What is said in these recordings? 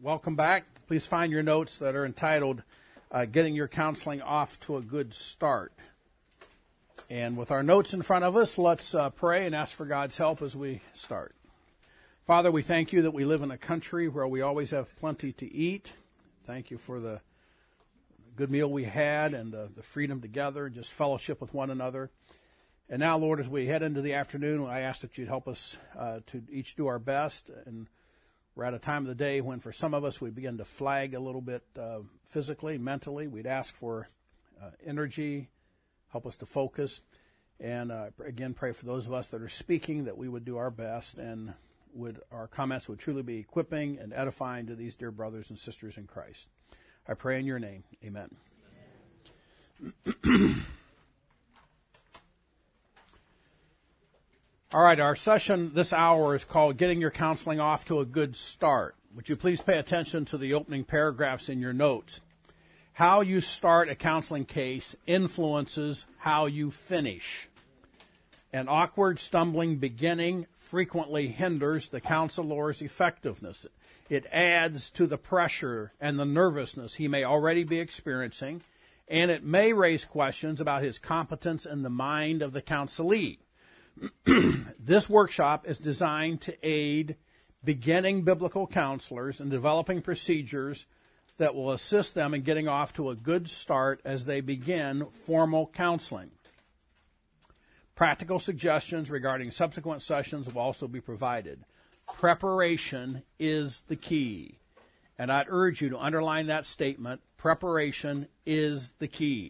Welcome back. Please find your notes that are entitled Getting Your Counseling Off to a Good Start. And with our notes in front of us, let's pray and ask for God's help as we start. Father, we thank you that we live in a country where we always have plenty to eat. Thank you for the good meal we had and the freedom together and just fellowship with one another. And now, Lord, as we head into the afternoon, I ask that you'd help us to each do our best. And we're at a time of the day when for some of us we begin to flag a little bit physically, mentally. We'd ask for energy, help us to focus. And again, pray for those of us that are speaking that we would do our best and our comments would truly be equipping and edifying to these dear brothers and sisters in Christ. I pray in your name. Amen. All right, our session this hour is called Getting Your Counseling Off to a Good Start. Would you please pay attention to the opening paragraphs in your notes? How you start a counseling case influences how you finish. An awkward, stumbling beginning frequently hinders the counselor's effectiveness. It adds to the pressure and the nervousness he may already be experiencing, and it may raise questions about his competence in the mind of the counselee. This workshop is designed to aid beginning biblical counselors in developing procedures that will assist them in getting off to a good start as they begin formal counseling. Practical suggestions regarding subsequent sessions will also be provided. Preparation is the key. And I'd urge you to underline that statement. Preparation is the key.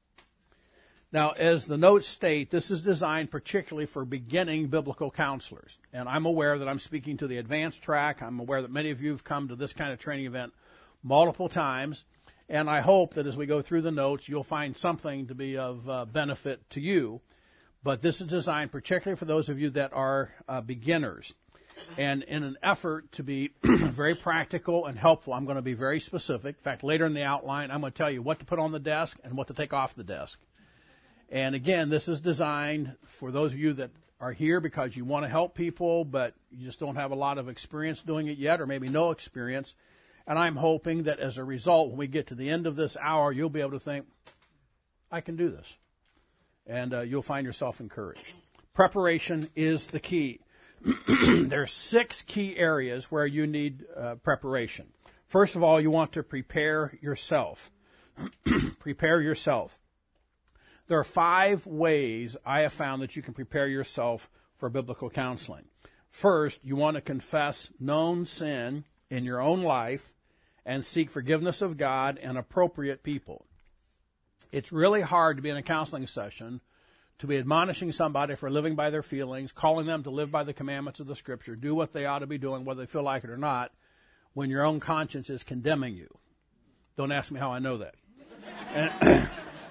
Now, as the notes state, this is designed particularly for beginning biblical counselors. And I'm aware that I'm speaking to the advanced track. I'm aware that many of you have come to this kind of training event multiple times. And I hope that as we go through the notes, you'll find something to be of benefit to you. But this is designed particularly for those of you that are beginners. And in an effort to be very practical and helpful, I'm going to be very specific. In fact, later in the outline, I'm going to tell you what to put on the desk and what to take off the desk. And again, this is designed for those of you that are here because you want to help people, but you just don't have a lot of experience doing it yet, or maybe no experience. And I'm hoping that as a result, when we get to the end of this hour, you'll be able to think, I can do this. And you'll find yourself encouraged. Preparation is the key. There are 6 key areas where you need preparation. First of all, you want to prepare yourself. Prepare yourself. There are 5 ways I have found that you can prepare yourself for biblical counseling. First, you want to confess known sin in your own life and seek forgiveness of God and appropriate people. It's really hard to be in a counseling session to be admonishing somebody for living by their feelings, calling them to live by the commandments of the Scripture, do what they ought to be doing, whether they feel like it or not, when your own conscience is condemning you. Don't ask me how I know that.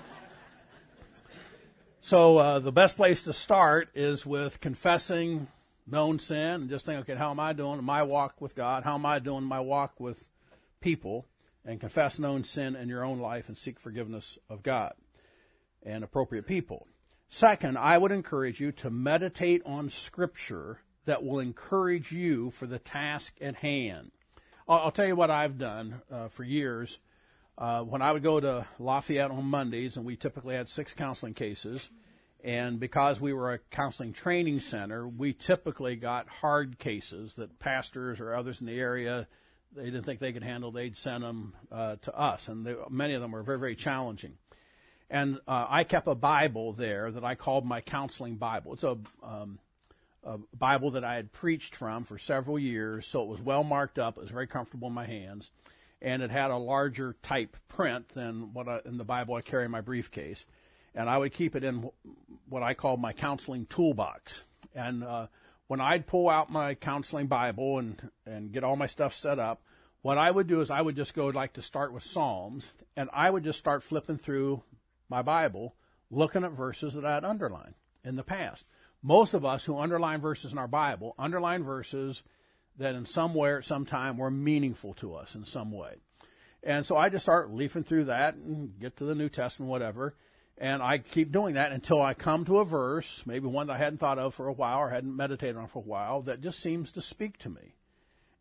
So the best place to start is with confessing known sin and just think, okay, how am I doing in my walk with God? How am I doing in my walk with people? And confess known sin in your own life and seek forgiveness of God and appropriate people. Second, I would encourage you to meditate on Scripture that will encourage you for the task at hand. I'll tell you what I've done for years. When I would go to Lafayette on Mondays, and we typically had 6 counseling cases, and because we were a counseling training center, we typically got hard cases that pastors or others in the area, they didn't think they could handle. They'd send them to us, and many of them were very, very challenging. And I kept a Bible there that I called my counseling Bible. It's a Bible that I had preached from for several years, so it was well marked up. It was very comfortable in my hands. And it had a larger type print than in the Bible I carry in my briefcase. And I would keep it in what I call my counseling toolbox. And when I'd pull out my counseling Bible and get all my stuff set up, what I would do is I would just go to start with Psalms, and I would just start flipping through my Bible, looking at verses that I had underlined in the past. Most of us who underline verses in our Bible underline verses that in some way or at some time were meaningful to us in some way. And so I just start leafing through that and get to the New Testament, whatever. And I keep doing that until I come to a verse, maybe one that I hadn't thought of for a while or hadn't meditated on for a while, that just seems to speak to me.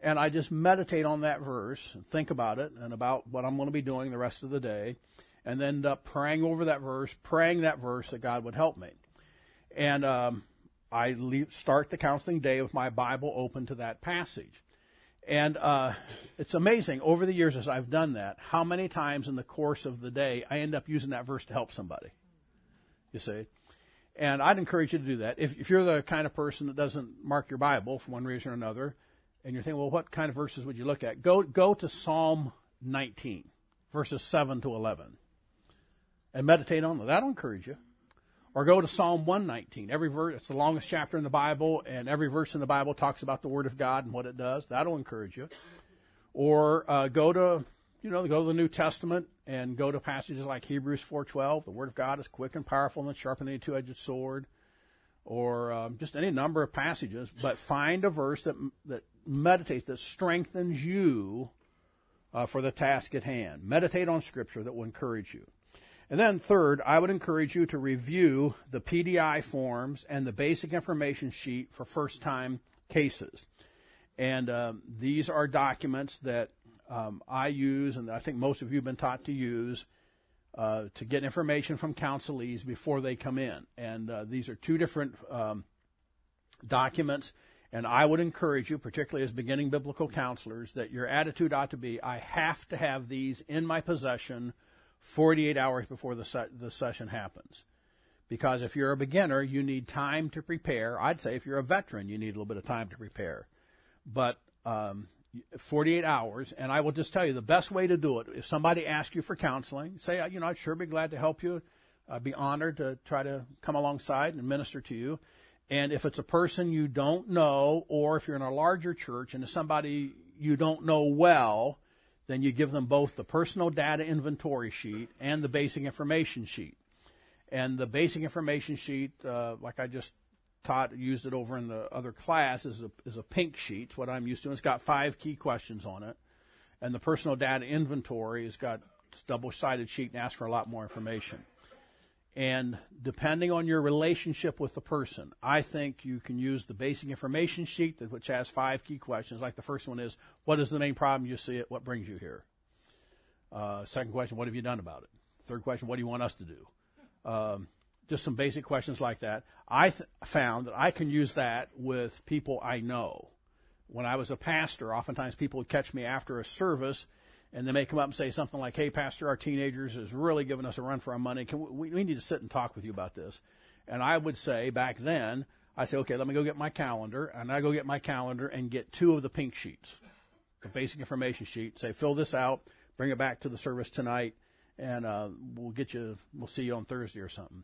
and I just meditate on that verse and think about it and about what I'm going to be doing the rest of the day, and then end up praying over that verse, praying that verse that God would help me. And I start the counseling day with my Bible open to that passage. And it's amazing, over the years as I've done that, how many times in the course of the day I end up using that verse to help somebody, you see. And I'd encourage you to do that. If you're the kind of person that doesn't mark your Bible for one reason or another, and you're thinking, well, what kind of verses would you look at? Go to Psalm 19, verses 7 to 11, and meditate on them. That'll encourage you. Or go to Psalm 119. Every verse, it's the longest chapter in the Bible, and every verse in the Bible talks about the Word of God and what it does. That'll encourage you. Or go to the New Testament and go to passages like Hebrews 4:12. The Word of God is quick and powerful and sharper than a two-edged sword. Or just any number of passages. But find a verse that meditates, that strengthens you for the task at hand. Meditate on Scripture that will encourage you. And then third, I would encourage you to review the PDI forms and the basic information sheet for first-time cases. And these are documents that I use, and I think most of you have been taught to use, to get information from counselees before they come in. And these are two different documents, and I would encourage you, particularly as beginning biblical counselors, that your attitude ought to be, I have to have these in my possession 48 hours before the session happens. Because if you're a beginner, you need time to prepare. I'd say if you're a veteran, you need a little bit of time to prepare. But 48 hours, and I will just tell you the best way to do it, if somebody asks you for counseling, say, I'd sure be glad to help you. I'd be honored to try to come alongside and minister to you. And if it's a person you don't know, or if you're in a larger church and it's somebody you don't know well, then you give them both the personal data inventory sheet and the basic information sheet. And the basic information sheet, like I just used it over in the other class, is a pink sheet. It's what I'm used to. It's got 5 key questions on it. And the personal data inventory has got a double-sided sheet and asks for a lot more information. And depending on your relationship with the person, I think you can use the basic information sheet, which has 5 key questions. Like the first one is, what is the main problem you see? What brings you here? Second question, what have you done about it? Third question, what do you want us to do? Just some basic questions like that. I found that I can use that with people I know. When I was a pastor, oftentimes people would catch me after a service, and they may come up and say something like, hey, Pastor, our teenagers is really giving us a run for our money. We need to sit and talk with you about this. And I would say, back then, I say, okay, let me go get my calendar. And I go get my calendar and get 2 of the pink sheets, the basic information sheet. Say, fill this out, bring it back to the service tonight, and we'll see you on Thursday or something.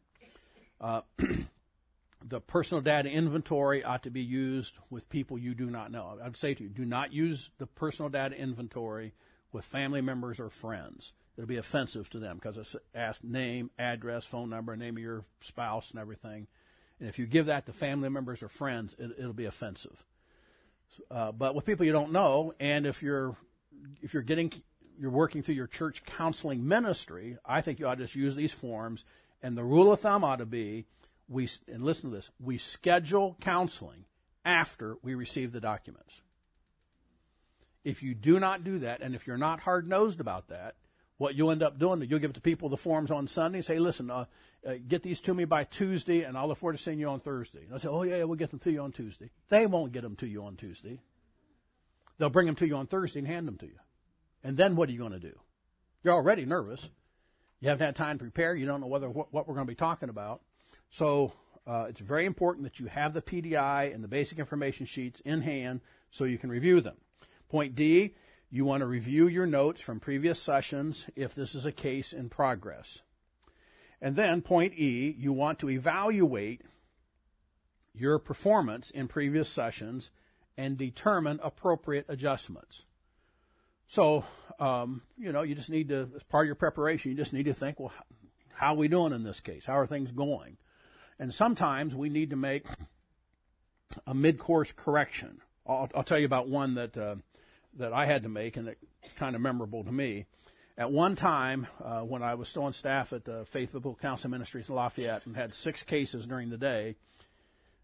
The personal data inventory ought to be used with people you do not know. I'd say to you, do not use the personal data inventory with family members or friends. It'll be offensive to them because it's asked name, address, phone number, name of your spouse and everything. And if you give that to family members or friends, it'll be offensive. But with people you don't know, and if you're working through your church counseling ministry, I think you ought to just use these forms. And the rule of thumb ought to be, and listen to this, we schedule counseling after we receive the documents. If you do not do that, and if you're not hard-nosed about that, what you'll end up doing, you'll give it to people the forms on Sunday and say, listen, get these to me by Tuesday, and I'll look forward to seeing you on Thursday. And they'll say, oh, yeah, we'll get them to you on Tuesday. They won't get them to you on Tuesday. They'll bring them to you on Thursday and hand them to you. And then what are you going to do? You're already nervous. You haven't had time to prepare. You don't know what we're going to be talking about. So it's very important that you have the PDI and the basic information sheets in hand so you can review them. Point D, you want to review your notes from previous sessions if this is a case in progress. And then point E, you want to evaluate your performance in previous sessions and determine appropriate adjustments. So, you just need to, as part of your preparation, you just need to think, well, how are we doing in this case? How are things going? And sometimes we need to make a mid-course correction. I'll tell you about one that I had to make, and it's kind of memorable to me. At one time, when I was still on staff at Faith Biblical Counseling Ministries in Lafayette and had 6 cases during the day,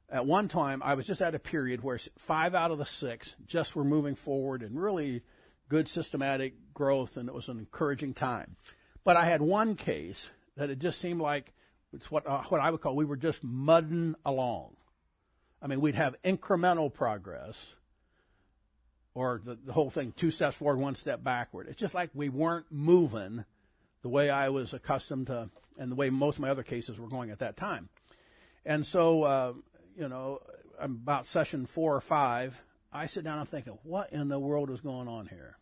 At one time, I was just at a period where 5 out of the 6 just were moving forward in really good systematic growth, and it was an encouraging time. But I had one case that it just seemed like it's what I would call we were just mudding along. I mean, we'd have incremental progress, or the whole thing, 2 steps forward, 1 step backward. It's just like we weren't moving the way I was accustomed to and the way most of my other cases were going at that time. And so, about session 4 or 5, I sit down and I'm thinking, what in the world is going on here?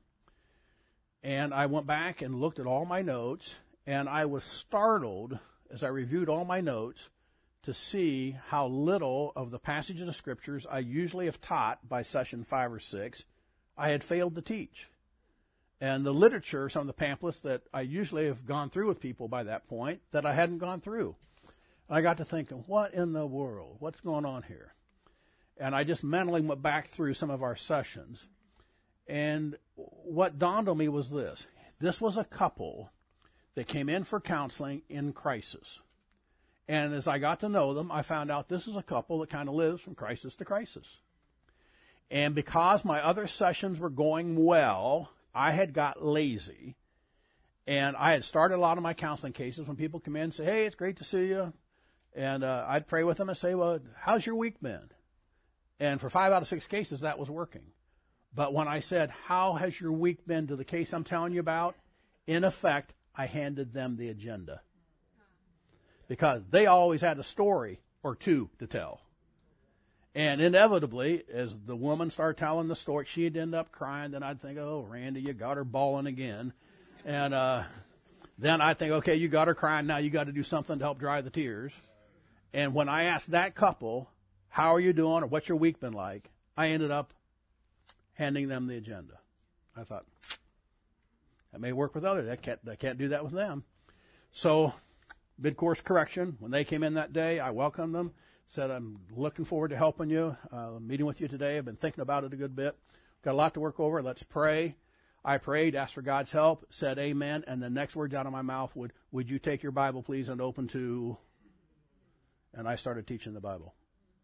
And I went back and looked at all my notes, and I was startled as I reviewed all my notes to see how little of the passages of scriptures I usually have taught by session 5 or 6 I had failed to teach. And the literature, some of the pamphlets that I usually have gone through with people by that point, that I hadn't gone through. I got to thinking, what in the world? What's going on here? And I just mentally went back through some of our sessions. And what dawned on me was this. This was a couple that came in for counseling in crisis. And as I got to know them, I found out this is a couple that kind of lives from crisis to crisis. And because my other sessions were going well, I had got lazy. And I had started a lot of my counseling cases when people come in and say, hey, it's great to see you. And I'd pray with them and say, well, how's your week been? And for 5 out of 6 cases, that was working. But when I said, how has your week been to the case I'm telling you about, in effect, I handed them the agenda. Because they always had a story or two to tell. And inevitably, as the woman started telling the story, she'd end up crying. Then I'd think, oh, Randy, you got her bawling again. And then I'd think, okay, you got her crying. Now you got to do something to help dry the tears. And when I asked that couple, how are you doing or what's your week been like, I ended up handing them the agenda. I thought, that may work with others. I can't do that with them. So, mid-course correction. When they came in that day, I welcomed them, said, I'm looking forward to helping you, meeting with you today. I've been thinking about it a good bit. Got a lot to work over. Let's pray. I prayed, asked for God's help, said amen, and the next words out of my mouth would you take your Bible, please, and open to... And I started teaching the Bible.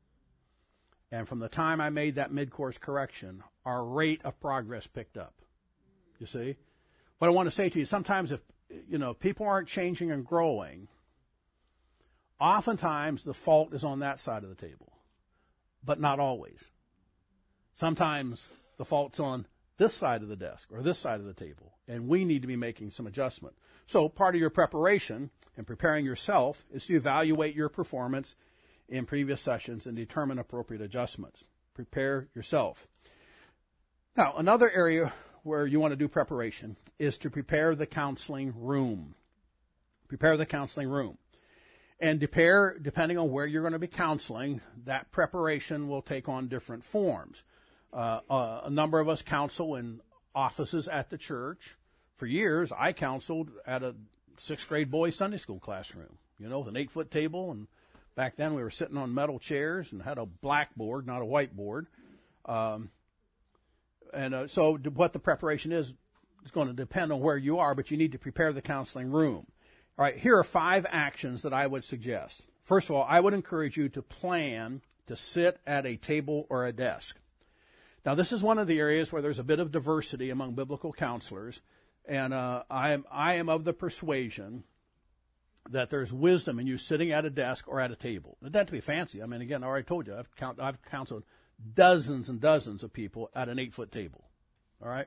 And from the time I made that mid-course correction, our rate of progress picked up. You see? What I want to say to you, sometimes if, people aren't changing and growing, oftentimes the fault is on that side of the table. But not always. Sometimes the fault's on this side of the desk or this side of the table, and we need to be making some adjustment. So part of your preparation and preparing yourself is to evaluate your performance in previous sessions and determine appropriate adjustments. Prepare yourself. Now, another area where you want to do preparation is to prepare the counseling room. Prepare the counseling room. And depending on where you're going to be counseling, that preparation will take on different forms. A number of us counsel in offices at the church. For years, I counseled at a 6th grade boys' Sunday school classroom, with an 8-foot table. And back then we were sitting on metal chairs and had a blackboard, not a whiteboard. So what the preparation is going to depend on where you are, but you need to prepare the counseling room. All right, here are 5 actions that I would suggest. First of all, I would encourage you to plan to sit at a table or a desk. Now, this is one of the areas where there's a bit of diversity among biblical counselors, and I am of the persuasion that there's wisdom in you sitting at a desk or at a table. It doesn't have to be fancy. I mean, again, I already told you, I've counseled dozens and dozens of people at an 8-foot table. All right?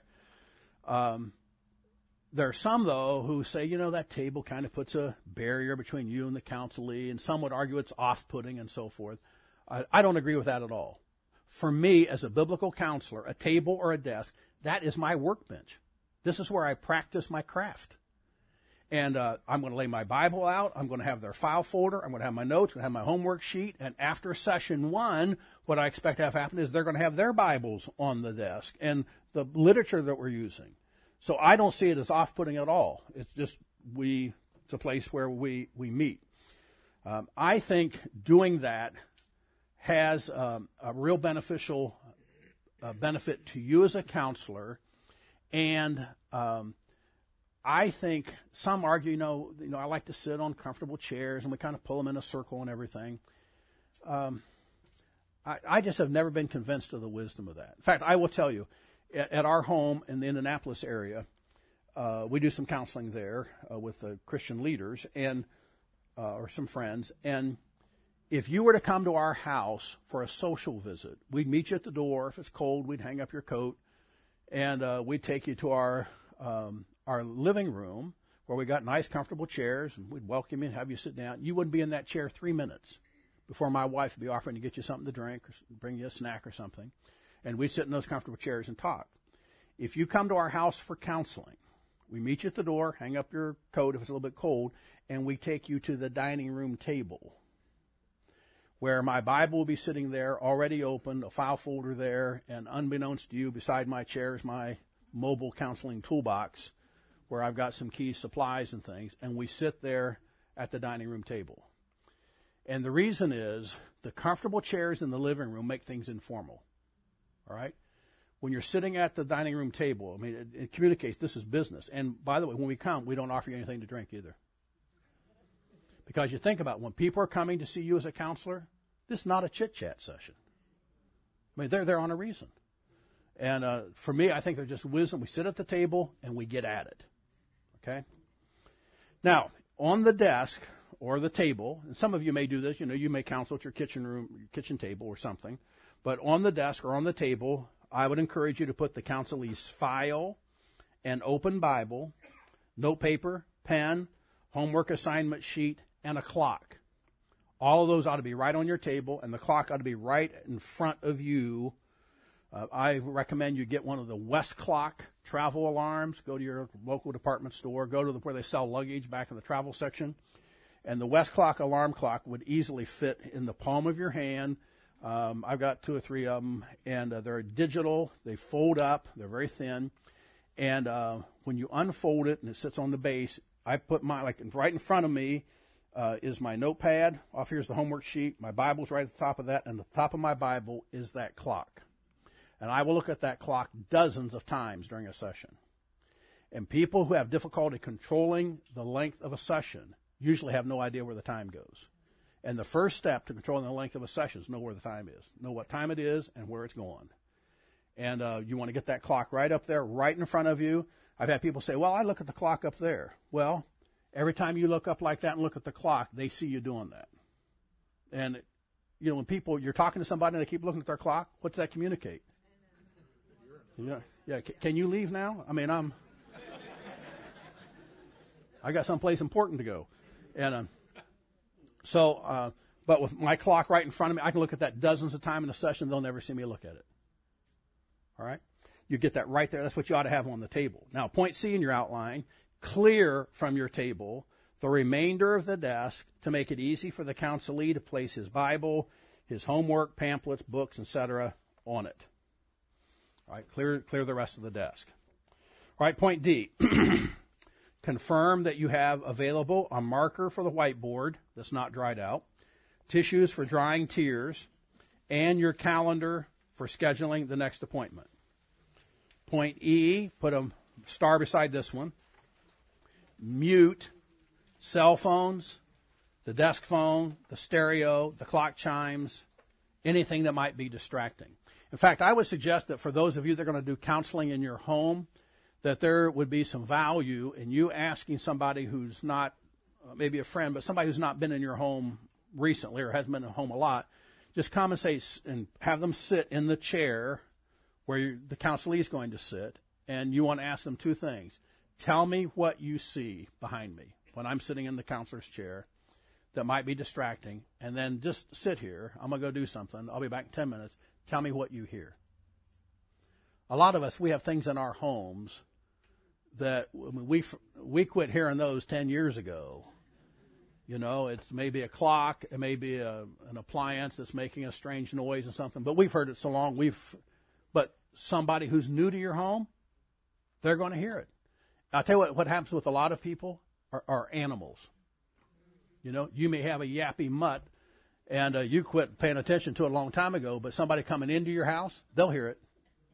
There are some, though, who say, that table kind of puts a barrier between you and the counselee, and some would argue it's off-putting and so forth. I don't agree with that at all. For me, as a biblical counselor, a table or a desk, that is my workbench. This is where I practice my craft. And I'm going to lay my Bible out. I'm going to have their file folder. I'm going to have my notes. I'm going to have my homework sheet. And after session 1, what I expect to have happen is they're going to have their Bibles on the desk and the literature that we're using. So I don't see it as off-putting at all. It's just it's a place where we meet. I think doing that has a real beneficial benefit to you as a counselor, and I think some argue, I like to sit on comfortable chairs, and we kind of pull them in a circle and everything. I just have never been convinced of the wisdom of that. In fact, I will tell you, at our home in the Indianapolis area, we do some counseling there with Christian leaders and or some friends. And if you were to come to our house for a social visit, we'd meet you at the door. If it's cold, we'd hang up your coat, and we'd take you to our living room where we got nice, comfortable chairs, and we'd welcome you and have you sit down. You wouldn't be in that chair 3 minutes before my wife would be offering to get you something to drink or bring you a snack or something, and we'd sit in those comfortable chairs and talk. If you come to our house for counseling, we meet you at the door, hang up your coat if it's a little bit cold, and we take you to the dining room table where my Bible will be sitting there already opened, a file folder there, and unbeknownst to you, beside my chair is my mobile counseling toolbox where I've got some key supplies and things, and we sit there at the dining room table. And the reason is the comfortable chairs in the living room make things informal, all right? When you're sitting at the dining room table, I mean, it communicates this is business. And by the way, when we come, we don't offer you anything to drink either. Because you think about it, when people are coming to see you as a counselor, this is not a chit-chat session. I mean, they're there on a reason. And for me, I think they're just wisdom. We sit at the table and we get at it. Okay? Now, on the desk or the table, and some of you may do this, you may counsel at your kitchen table or something, but on the desk or on the table, I would encourage you to put the counselee's file, an open Bible, note paper, pen, homework assignment sheet, and a clock. All of those ought to be right on your table, and the clock ought to be right in front of you. I recommend you get one of the Westclock travel alarms. Go to your local department store. Go to where they sell luggage back in the travel section. And the Westclock alarm clock would easily fit in the palm of your hand. I've got 2 or 3 of them, and they're digital. They fold up. They're very thin. And when you unfold it and it sits on the base, I put right in front of me is my notepad. Off here's the homework sheet. My Bible's right at the top of that, and the top of my Bible is that clock. And I will look at that clock dozens of times during a session. And people who have difficulty controlling the length of a session usually have no idea where the time goes. And the first step to controlling the length of a session is know where the time is. Know what time it is and where it's going. And you want to get that clock right up there, right in front of you. I've had people say, well, I look at the clock up there. Well, every time you look up like that and look at the clock, they see you doing that. And, when you're talking to somebody and they keep looking at their clock, what's that communicate? Yeah. Can you leave now? I mean, I got someplace important to go. And but with my clock right in front of me, I can look at that dozens of times in a session. They'll never see me look at it. All right? You get that right there. That's what you ought to have on the table. Now, point C in your outline, clear from your table the remainder of the desk to make it easy for the counselee to place his Bible, his homework, pamphlets, books, etc. on it. All right, clear the rest of the desk. All right, point D. Confirm that you have available a marker for the whiteboard that's not dried out, tissues for drying tears, and your calendar for scheduling the next appointment. Point E, put a star beside this one. Mute cell phones, the desk phone, the stereo, the clock chimes, anything that might be distracting. In fact, I would suggest that for those of you that are going to do counseling in your home, that there would be some value in you asking somebody who's not, maybe a friend, but somebody who's not been in your home recently or hasn't been in home a lot, just come and say, and have them sit in the chair where the counselee is going to sit, and you want to ask them 2 things. Tell me what you see behind me when I'm sitting in the counselor's chair that might be distracting, and then just sit here. I'm going to go do something. I'll be back in 10 minutes. Tell me what you hear. A lot of us, we have things in our homes that we quit hearing those 10 years ago. It's maybe a clock, it may be an appliance that's making a strange noise or something, but we've heard it so long. But somebody who's new to your home, they're going to hear it. I'll tell you what happens with a lot of people are animals. You may have a yappy mutt, and you quit paying attention to it a long time ago, but somebody coming into your house, they'll hear it.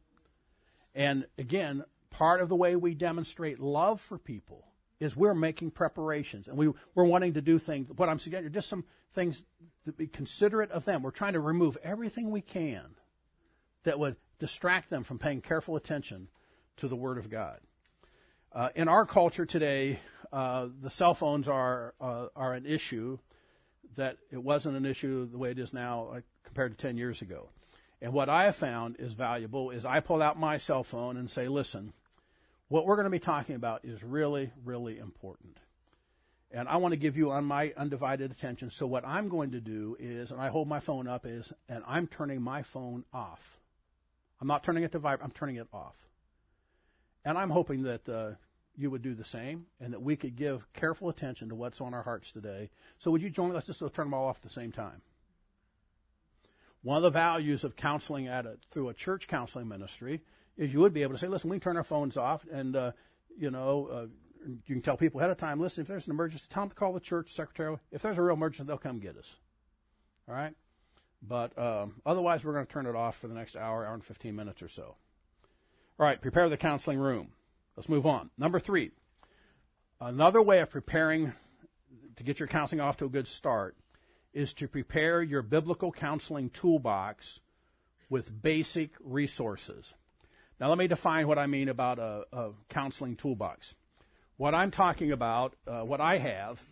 And again, part of the way we demonstrate love for people is we're making preparations, and we're wanting to do things. What I'm suggesting are just some things to be considerate of them. We're trying to remove everything we can that would distract them from paying careful attention to the Word of God. In our culture today, the cell phones are an issue that it wasn't an issue the way it is now compared to 10 years ago. And what I have found is valuable is I pull out my cell phone and say, listen, what we're going to be talking about is really, really important. And I want to give you my undivided attention. So what I'm going to do is, and I hold my phone up, and I'm turning my phone off. I'm not turning it to vibrate. I'm turning it off. And I'm hoping that you would do the same and that we could give careful attention to what's on our hearts today. So would you join me? Let's just turn them all off at the same time. One of the values of counseling through a church counseling ministry is you would be able to say, listen, we can turn our phones off and, you can tell people ahead of time, listen, if there's an emergency, tell them to call the church secretary. If there's a real emergency, they'll come get us. All right? But otherwise, we're going to turn it off for the next hour and 15 minutes or so. All right, prepare the counseling room. Let's move on. Number 3, another way of preparing to get your counseling off to a good start is to prepare your biblical counseling toolbox with basic resources. Now, let me define what I mean about a counseling toolbox. What I'm talking about, what I have,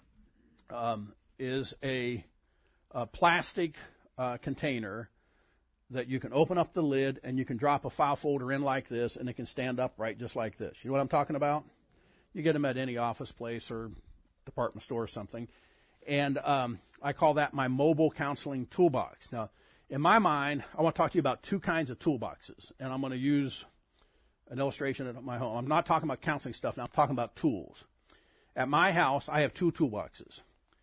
is a plastic container that you can open up the lid and you can drop a file folder in like this and it can stand upright just like this. You know what I'm talking about? You get them at any office place or department store or something. And I call that my mobile counseling toolbox. Now, in my mind, I want to talk to you about 2 kinds of toolboxes. And I'm going to use an illustration at my home. I'm not talking about counseling stuff now. I'm talking about tools. At my house, I have 2 toolboxes.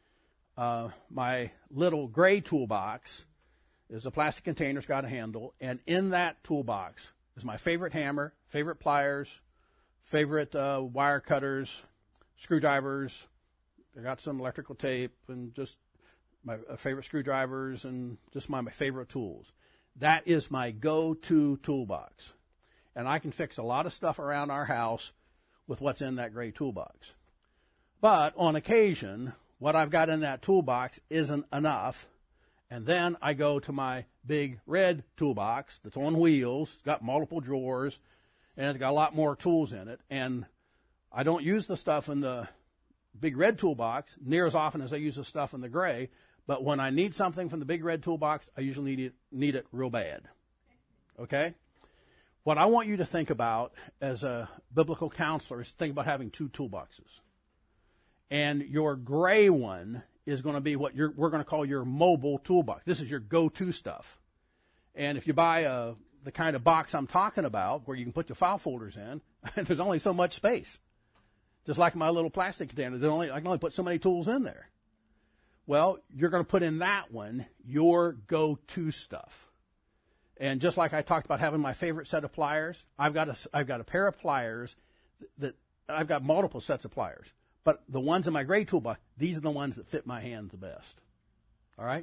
My little gray toolbox is a plastic container. It's got a handle. And in that toolbox is my favorite hammer, favorite pliers, favorite wire cutters, screwdrivers. I got some electrical tape and just my favorite screwdrivers and just my favorite tools. That is my go-to toolbox. And I can fix a lot of stuff around our house with what's in that gray toolbox. But on occasion, what I've got in that toolbox isn't enough. And then I go to my big red toolbox that's on wheels. It's got multiple drawers, and it's got a lot more tools in it. And I don't use the stuff in the big red toolbox near as often as I use the stuff in the gray. But when I need something from the big red toolbox, I usually need it real bad. Okay? What I want you to think about as a biblical counselor is think about having 2 toolboxes. And your gray one is going to be what we're going to call your mobile toolbox. This is your go-to stuff. And if you buy the kind of box I'm talking about, where you can put your file folders in, there's only so much space. Just like my little plastic container, I can only put so many tools in there. Well, you're going to put in that one your go-to stuff. And just like I talked about having my favorite set of pliers, I've got a pair of pliers that I've got multiple sets of pliers. But the ones in my gray toolbox, these are the ones that fit my hand the best. All right?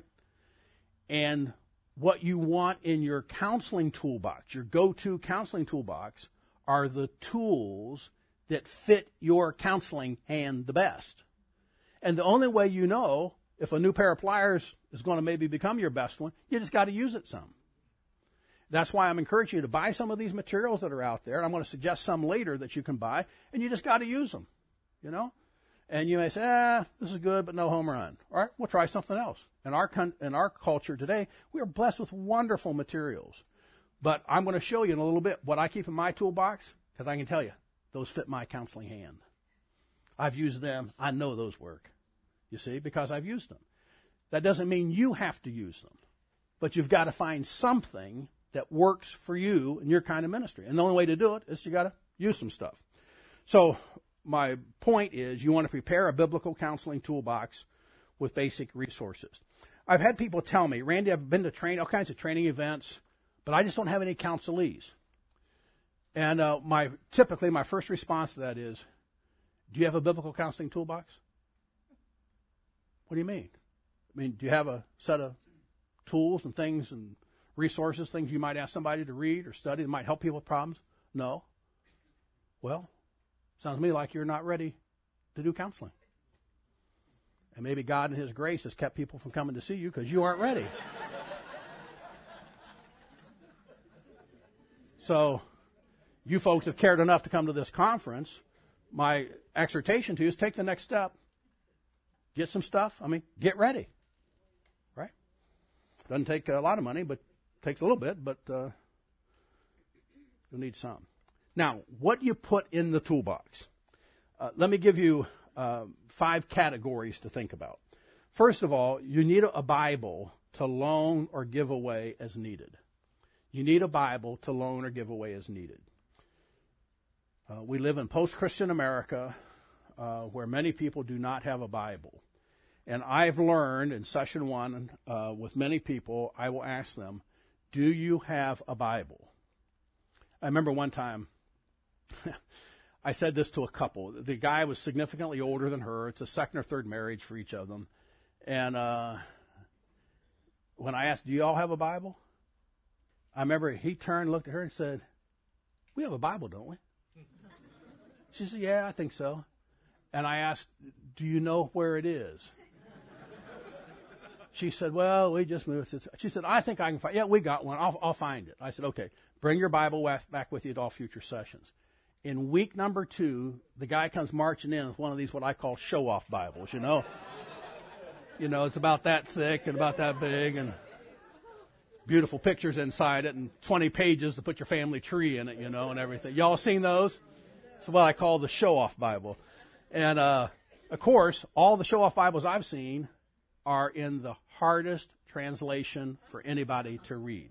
And what you want in your counseling toolbox, your go-to counseling toolbox, are the tools that fit your counseling hand the best. And the only way you know if a new pair of pliers is going to maybe become your best one, you just got to use it some. That's why I'm encouraging you to buy some of these materials that are out there. And I'm going to suggest some later that you can buy, and you just got to use them, you know? And you may say, this is good, but no home run. All right, we'll try something else. In our culture today, we are blessed with wonderful materials. But I'm going to show you in a little bit what I keep in my toolbox, because I can tell you, those fit my counseling hand. I've used them. I know those work, you see, because I've used them. That doesn't mean you have to use them. But you've got to find something that works for you in your kind of ministry. And the only way to do it is you got to use some stuff. So my point is you want to prepare a biblical counseling toolbox with basic resources. I've had people tell me, Randy, I've been to all kinds of training events, but I just don't have any counselees. And typically my first response to that is, do you have a biblical counseling toolbox? What do you mean? I mean, do you have a set of tools and things and resources, things you might ask somebody to read or study that might help people with problems? No. Well, sounds to me like you're not ready to do counseling. And maybe God in his grace has kept people from coming to see you because you aren't ready. So you folks have cared enough to come to this conference. My exhortation to you is take the next step. Get some stuff. Get ready. Right? Doesn't take a lot of money, but takes a little bit, but you'll need some. Now, what do you put in the toolbox? Let me give you 5 categories to think about. First of all, you need a Bible to loan or give away as needed. You need a Bible to loan or give away as needed. We live in post-Christian America where many people do not have a Bible. And I've learned in session 1 with many people, I will ask them, do you have a Bible? I remember one time I said this to a couple. The guy was significantly older than her. It's a second or third marriage for each of them. And when I asked, do you all have a Bible? I remember he turned, looked at her and said, we have a Bible, don't we? She said, yeah, I think so. And I asked, do you know where it is? She said, well, we just moved. She said, I think I can find it. Yeah, we got one. I'll find it. I said, okay, bring your Bible back with you at all future sessions. In week number 2, the guy comes marching in with one of these what I call show-off Bibles, you know. It's about that thick and about that big and beautiful pictures inside it and 20 pages to put your family tree in it, and everything. Y'all seen those? It's what I call the show-off Bible. And, of course, all the show-off Bibles I've seen are in the hardest translation for anybody to read.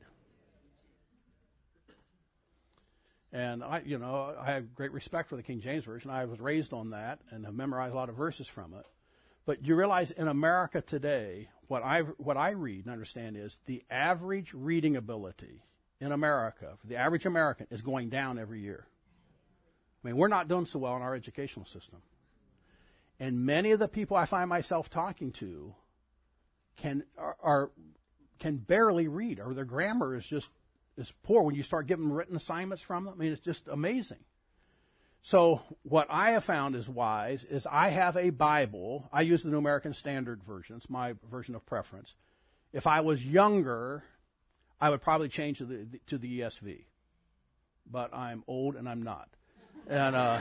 And I have great respect for the King James Version. I was raised on that and have memorized a lot of verses from it. But you realize in America today, what I read and understand is the average reading ability in America, for the average American, is going down every year. We're not doing so well in our educational system. And many of the people I find myself talking to can barely read, or their grammar is poor when you start giving written assignments from them. It's just amazing. So what I have found is wise is I have a Bible. I use the New American Standard Version. It's my version of preference. If I was younger, I would probably change to the ESV. But I'm old and I'm not. And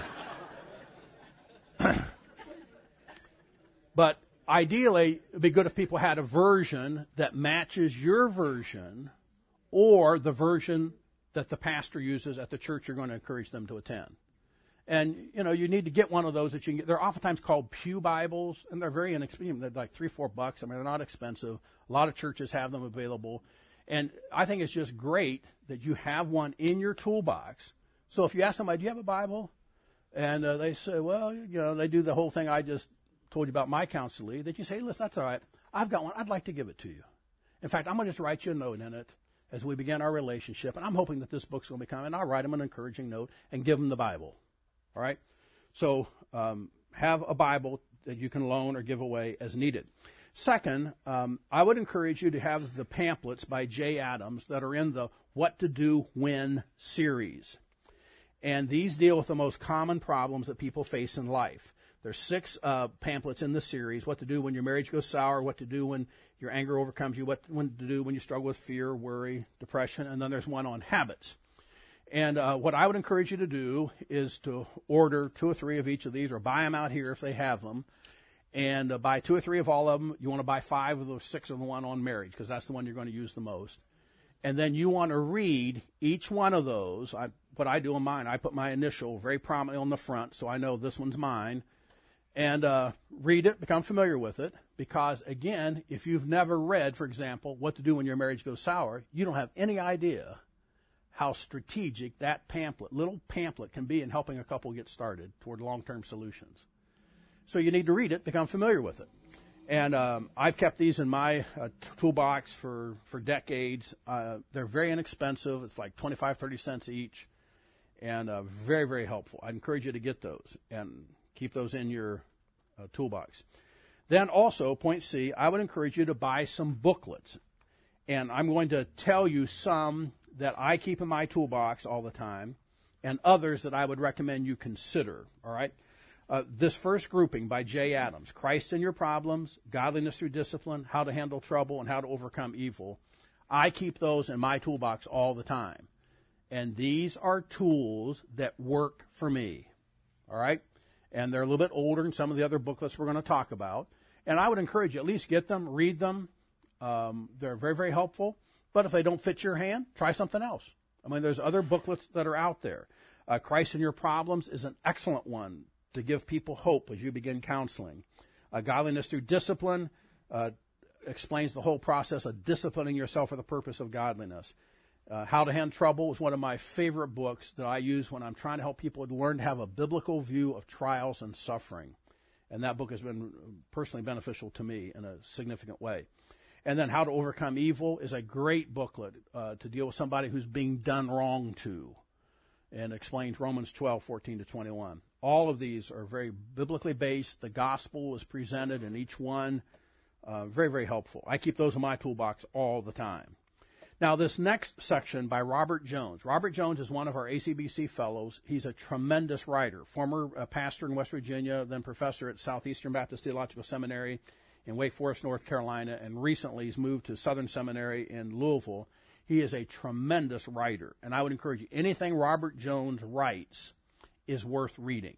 but ideally, it would be good if people had a version that matches your version or the version that the pastor uses at the church you're going to encourage them to attend. And, you need to get one of those that you can get. They're oftentimes called pew Bibles, and they're very inexpensive. They're like $3-4. They're not expensive. A lot of churches have them available. And I think it's just great that you have one in your toolbox. So if you ask somebody, do you have a Bible? And they say, well, they do the whole thing I just told you about my counselee, that you say, listen, that's all right. I've got one. I'd like to give it to you. In fact, I'm going to just write you a note in it as we begin our relationship. And I'm hoping that this book's going to become, and I'll write them an encouraging note and give them the Bible. All right? So have a Bible that you can loan or give away as needed. Second, I would encourage you to have the pamphlets by Jay Adams that are in the What to Do When series. And these deal with the most common problems that people face in life. There's 6 pamphlets in the series: what to do when your marriage goes sour, what to do when your anger overcomes you, what to do when you struggle with fear, worry, depression, and then there's one on habits. And what I would encourage you to do is to order 2 or 3 of each of these, or buy them out here if they have them, and buy 2 or 3 of all of them. You want to buy 5 of the 6 of the one on marriage, because that's the one you're going to use the most. And then you want to read each one of those. What I do on mine, I put my initial very prominently on the front, so I know this one's mine. And read it, become familiar with it, because, again, if you've never read, for example, What to Do When Your Marriage Goes Sour, you don't have any idea how strategic that little pamphlet can be in helping a couple get started toward long-term solutions. So you need to read it, become familiar with it. And I've kept these in my toolbox for decades. They're very inexpensive. It's like 25, 30 cents each, and very, very helpful. I'd encourage you to get those and keep those in your toolbox. Then also, point C, I would encourage you to buy some booklets. And I'm going to tell you some that I keep in my toolbox all the time, and others that I would recommend you consider, all right? This first grouping by Jay Adams, Christ in Your Problems, Godliness Through Discipline, How to Handle Trouble, and How to Overcome Evil, I keep those in my toolbox all the time. And these are tools that work for me. All right? And they're a little bit older than some of the other booklets we're going to talk about. And I would encourage you, at least get them, read them. They're very, very helpful. But if they don't fit your hand, try something else. I mean, there's other booklets that are out there. Christ in Your Problems is an excellent one to give people hope as you begin counseling. Godliness Through Discipline explains the whole process of disciplining yourself for the purpose of godliness. How to Handle Trouble is one of my favorite books that I use when I'm trying to help people learn to have a biblical view of trials and suffering. And that book has been personally beneficial to me in a significant way. And then How to Overcome Evil is a great booklet to deal with somebody who's being done wrong to, and explains Romans 12:14-21. All of these are very biblically based. The gospel is presented in each one. Very, very helpful. I keep those in my toolbox all the time. Now, this next section by Robert Jones. Robert Jones is one of our ACBC fellows. He's a tremendous writer, former pastor in West Virginia, then professor at Southeastern Baptist Theological Seminary in Wake Forest, North Carolina, and recently he's moved to Southern Seminary in Louisville. He is a tremendous writer, and I would encourage you, anything Robert Jones writes is worth reading.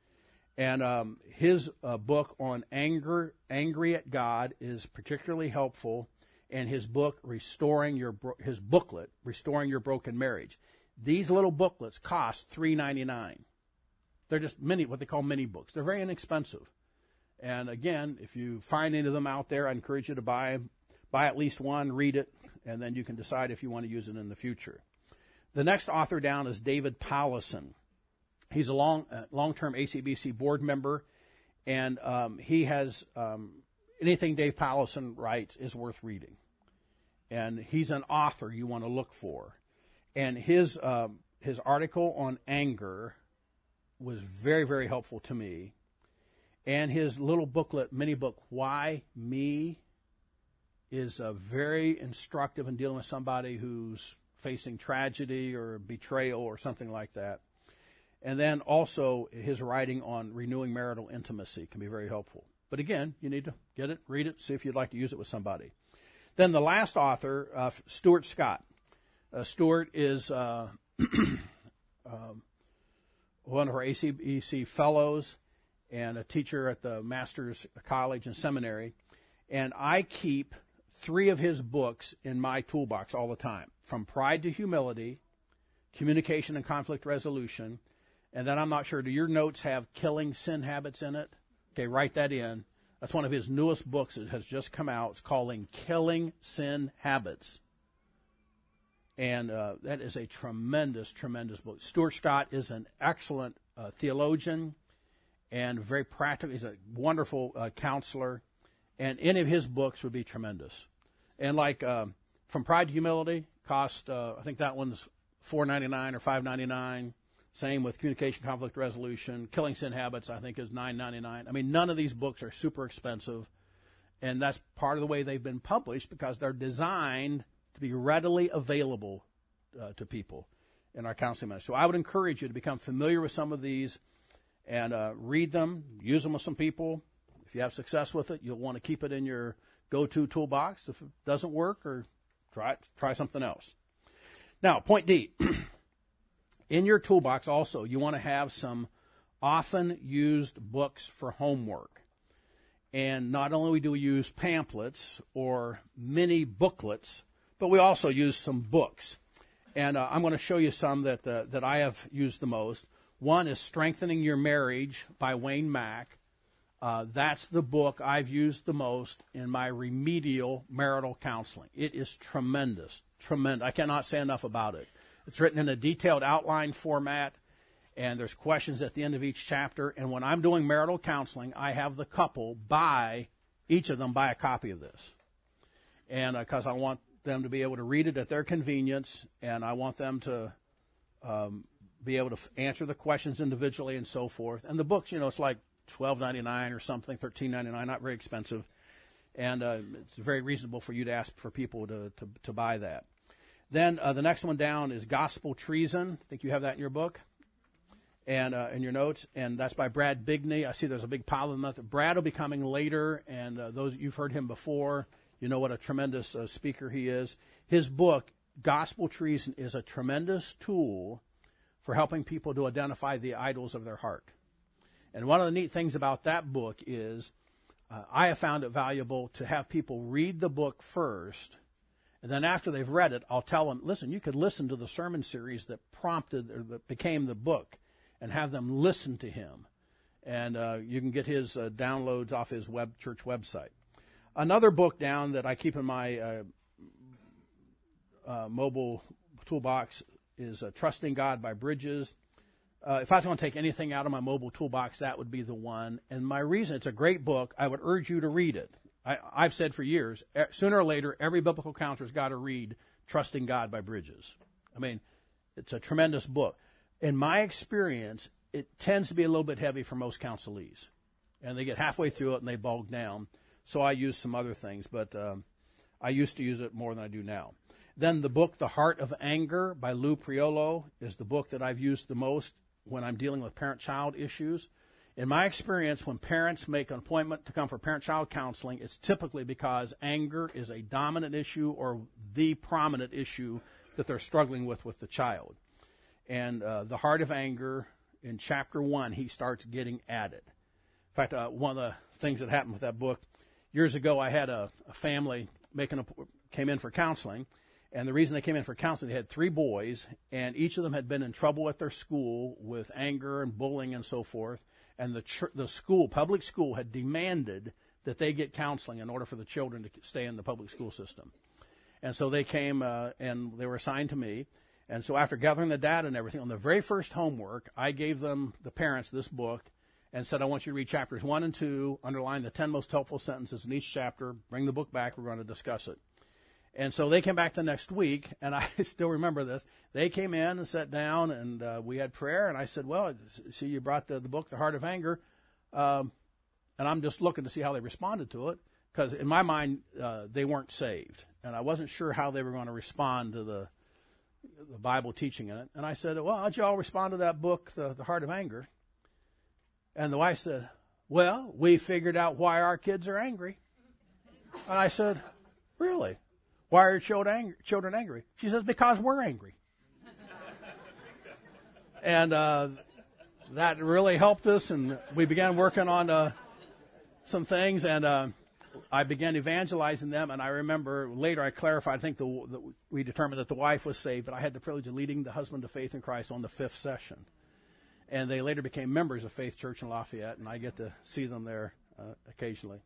And his book on Angry at God is particularly helpful, and his book, his booklet, Restoring Your Broken Marriage. These little booklets cost $3.99. They're just what they call mini books. They're very inexpensive. And again, if you find any of them out there, I encourage you to buy at least one, read it, and then you can decide if you want to use it in the future. The next author down is David Powlison. He's a long-term ACBC board member, and he has anything Dave Powlison writes is worth reading. And he's an author you want to look for. And his article on anger was very, very helpful to me. And his little booklet, mini book, Why Me, is very instructive in dealing with somebody who's facing tragedy or betrayal or something like that. And then also his writing on renewing marital intimacy can be very helpful. But again, you need to get it, read it, see if you'd like to use it with somebody. Then the last author, Stuart Scott. Stuart is one of our ACBC fellows and a teacher at the Master's College and Seminary. And I keep 3 of his books in my toolbox all the time, From Pride to Humility, Communication and Conflict Resolution, and then I'm not sure, do your notes have Killing Sin Habits in it? Okay, write that in. That's one of his newest books. It has just come out. It's called Killing Sin Habits. And that is a tremendous, tremendous book. Stuart Scott is an excellent theologian and very practical. He's a wonderful counselor. And any of his books would be tremendous. And like From Pride to Humility cost, I think that one's $4.99 or $5.99. Same with Communication, Conflict Resolution. Killing Sin Habits, I think, is $9.99. I mean, none of these books are super expensive. And that's part of the way they've been published because they're designed to be readily available to people in our counseling ministry. So I would encourage you to become familiar with some of these and read them, use them with some people. If you have success with it, you'll want to keep it in your go-to toolbox. If it doesn't work, or try something else. Now, point D. In your toolbox also, you want to have some often used books for homework. And not only do we use pamphlets or mini booklets, but we also use some books. And I'm going to show you some that I have used the most. One is Strengthening Your Marriage by Wayne Mack. That's the book I've used the most in my remedial marital counseling. It is tremendous, tremendous. I cannot say enough about it. It's written in a detailed outline format, and there's questions at the end of each chapter. And when I'm doing marital counseling, I have the couple each of them buy a copy of this. And because I want them to be able to read it at their convenience, and I want them to be able to answer the questions individually and so forth. And the books, it's like $12.99 or something, $13.99, not very expensive. And it's very reasonable for you to ask for people to buy that. Then the next one down is Gospel Treason. I think you have that in your book. and in your notes, and that's by Brad Bigney. I see there's a big pile of them. Brad will be coming later, and those you've heard him before. You know what a tremendous speaker he is. His book, Gospel Treason, is a tremendous tool for helping people to identify the idols of their heart. And one of the neat things about that book is I have found it valuable to have people read the book first, and then after they've read it, I'll tell them, listen, you could listen to the sermon series that prompted or that became the book, and have them listen to him. And you can get his downloads off his church website. Another book down that I keep in my mobile toolbox is Trusting God by Bridges. If I was going to take anything out of my mobile toolbox, that would be the one. And my reason, it's a great book. I would urge you to read it. I've said for years, sooner or later, every biblical counselor's got to read Trusting God by Bridges. I mean, it's a tremendous book. In my experience, it tends to be a little bit heavy for most counselees. And they get halfway through it and they bog down. So I use some other things, but I used to use it more than I do now. Then the book, The Heart of Anger by Lou Priolo, is the book that I've used the most when I'm dealing with parent-child issues. In my experience, when parents make an appointment to come for parent-child counseling, it's typically because anger is a dominant issue or the prominent issue that they're struggling with the child. And The Heart of Anger, in chapter 1, he starts getting at it. In fact, one of the things that happened with that book, years ago I had a family came in for counseling, and the reason they came in for counseling, they had 3 boys, and each of them had been in trouble at their school with anger and bullying and so forth, and the school, public school, had demanded that they get counseling in order for the children to stay in the public school system. And so they came and they were assigned to me. And so after gathering the data and everything, on the very first homework, I gave them, the parents, this book and said, I want you to read chapters 1 and 2, underline the 10 most helpful sentences in each chapter, bring the book back, we're going to discuss it. And so they came back the next week, and I still remember this. They came in and sat down, and we had prayer, and I said, well, see, you brought the book, The Heart of Anger, and I'm just looking to see how they responded to it, because in my mind, they weren't saved, and I wasn't sure how they were going to respond to the Bible teaching in it. And I said, well, how'd you all respond to that book, The Heart of Anger? And the wife said, well, we figured out why our kids are angry. And I said, really? Why are your children angry? She says, because we're angry. And that really helped us, and we began working on some things, and I began evangelizing them, and I remember later I clarified, I think we determined that the wife was saved, but I had the privilege of leading the husband to faith in Christ on the 5th session. And they later became members of Faith Church in Lafayette, and I get to see them there occasionally.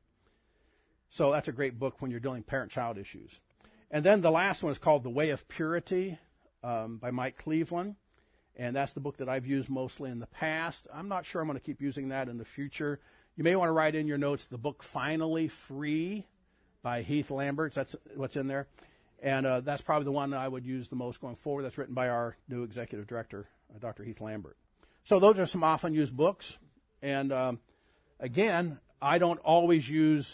So that's a great book when you're dealing parent-child issues. And then the last one is called The Way of Purity by Mike Cleveland, and that's the book that I've used mostly in the past. I'm not sure I'm going to keep using that in the future. You may want to write in your notes the book Finally Free by Heath Lambert. That's what's in there. And that's probably the one that I would use the most going forward. That's written by our new executive director, Dr. Heath Lambert. So those are some often used books. And again, I don't always use,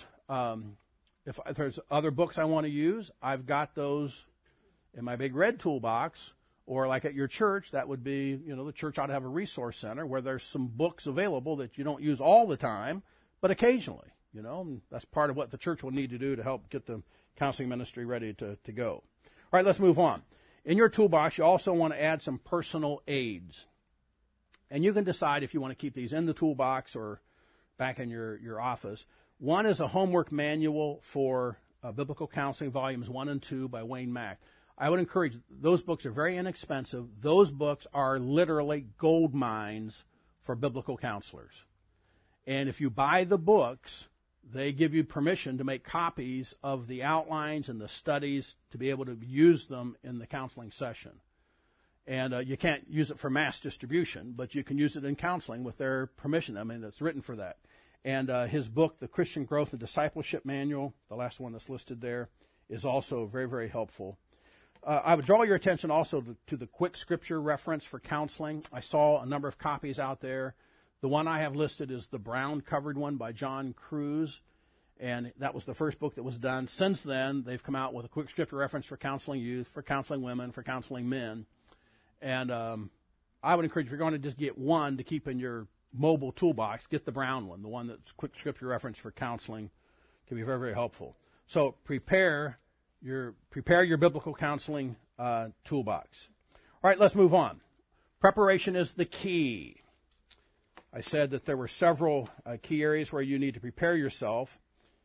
if there's other books I want to use, I've got those in my big red toolbox. Or like at your church, that would be, the church ought to have a resource center where there's some books available that you don't use all the time, but occasionally, and that's part of what the church will need to do to help get the counseling ministry ready to go. All right, let's move on. In your toolbox, you also want to add some personal aids. And you can decide if you want to keep these in the toolbox or back in your office. One is a homework manual for Biblical Counseling, Volumes 1 and 2 by Wayne Mack. I would encourage, those books are very inexpensive. Those books are literally gold mines for biblical counselors. And if you buy the books, they give you permission to make copies of the outlines and the studies to be able to use them in the counseling session. And you can't use it for mass distribution, but you can use it in counseling with their permission. I mean, it's written for that. And his book, The Christian Growth and Discipleship Manual, the last one that's listed there, is also very, very helpful. I would draw your attention also to the quick scripture reference for counseling. I saw a number of copies out there. The one I have listed is the brown-covered one by John Cruz, and that was the first book that was done. Since then, they've come out with a quick scripture reference for counseling youth, for counseling women, for counseling men. And I would encourage, if you're going to just get one to keep in your mobile toolbox, get the brown one, the one that's quick scripture reference for counseling. Can be very, very helpful. So prepare your biblical counseling toolbox. All right, let's move on. Preparation is the key. I said that there were several key areas where you need to prepare yourself.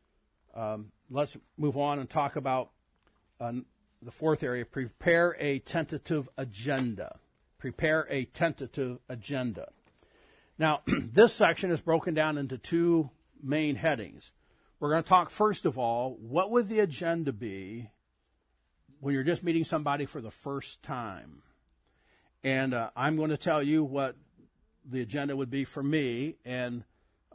Let's move on and talk about the fourth area. Prepare a tentative agenda. Prepare a tentative agenda. Now, this section is broken down into two main headings. We're going to talk, first of all, what would the agenda be when you're just meeting somebody for the first time? And I'm going to tell you what the agenda would be for me, and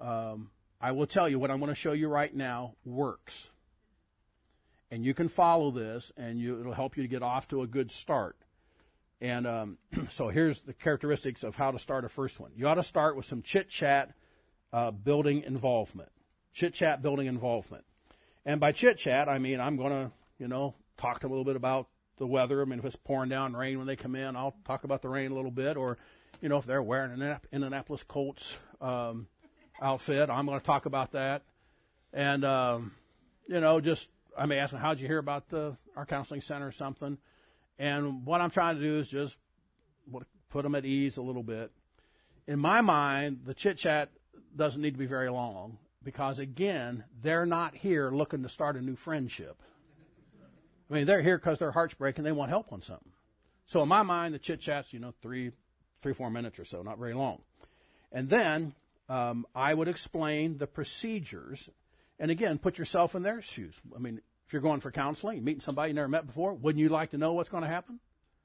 I will tell you what I'm going to show you right now works. And you can follow this, and it'll help you to get off to a good start. And so here's the characteristics of how to start a first one. You ought to start with some chit-chat building involvement. Chit-chat building involvement. And by chit-chat, I mean I'm going to, talk to them a little bit about the weather. I mean, if it's pouring down rain when they come in, I'll talk about the rain a little bit. Or, if they're wearing an Indianapolis Colts outfit, I'm going to talk about that. And, I may ask them, how'd you hear about our counseling center or something? And what I'm trying to do is just put them at ease a little bit. In my mind, the chit-chat doesn't need to be very long because, again, they're not here looking to start a new friendship. I mean, they're here because their heart's breaking. They want help on something. So in my mind, the chit-chat's, 3-4 minutes or so, not very long. And then I would explain the procedures. And again, put yourself in their shoes. I mean, if you're going for counseling, meeting somebody you never met before, wouldn't you like to know what's going to happen?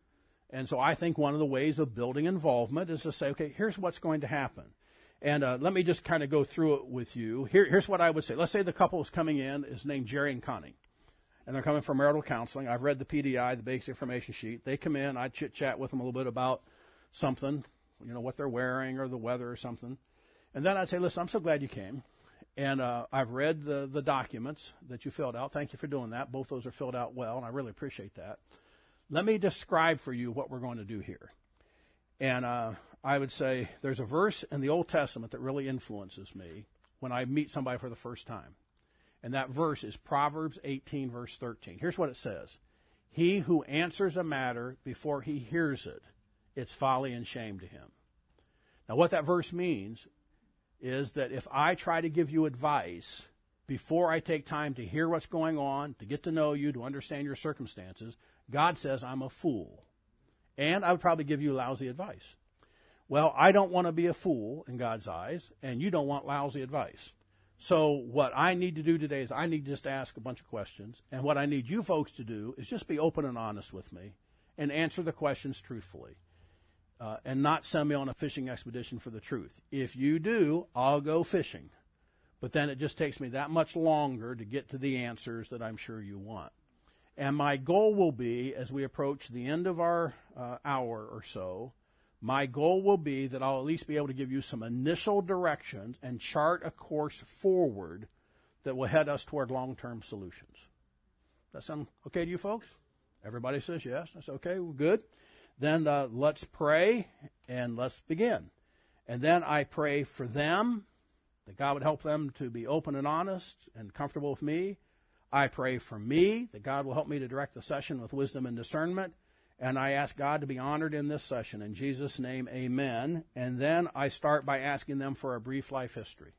And so I think one of the ways of building involvement is to say, okay, here's what's going to happen. And let me just kind of go through it with you. Here's what I would say. Let's say the couple is coming in is named Jerry and Connie. And they're coming for marital counseling. I've read the PDI, the basic information sheet. They come in. I chit-chat with them a little bit about something, what they're wearing or the weather or something. And then I'd say, listen, I'm so glad you came. And I've read the documents that you filled out. Thank you for doing that. Both those are filled out well, and I really appreciate that. Let me describe for you what we're going to do here. And I would say there's a verse in the Old Testament that really influences me when I meet somebody for the first time. And that verse is Proverbs 18, verse 13. Here's what it says. He who answers a matter before he hears it, it's folly and shame to him. Now, what that verse means is that if I try to give you advice before I take time to hear what's going on, to get to know you, to understand your circumstances, God says I'm a fool. And I would probably give you lousy advice. Well, I don't want to be a fool in God's eyes, and you don't want lousy advice. So what I need to do today is I need to just ask a bunch of questions. And what I need you folks to do is just be open and honest with me and answer the questions truthfully. And not send me on a fishing expedition for the truth. If you do, I'll go fishing. But then it just takes me that much longer to get to the answers that I'm sure you want. And my goal will be, as we approach the end of our hour or so, my goal will be that I'll at least be able to give you some initial directions and chart a course forward that will head us toward long-term solutions. That sound okay to you folks? Everybody says yes. That's okay. We're good. Then let's pray and let's begin. And then I pray for them, that God would help them to be open and honest and comfortable with me. I pray for me, that God will help me to direct the session with wisdom and discernment. And I ask God to be honored in this session. In Jesus' name, amen. And then I start by asking them for a brief life history.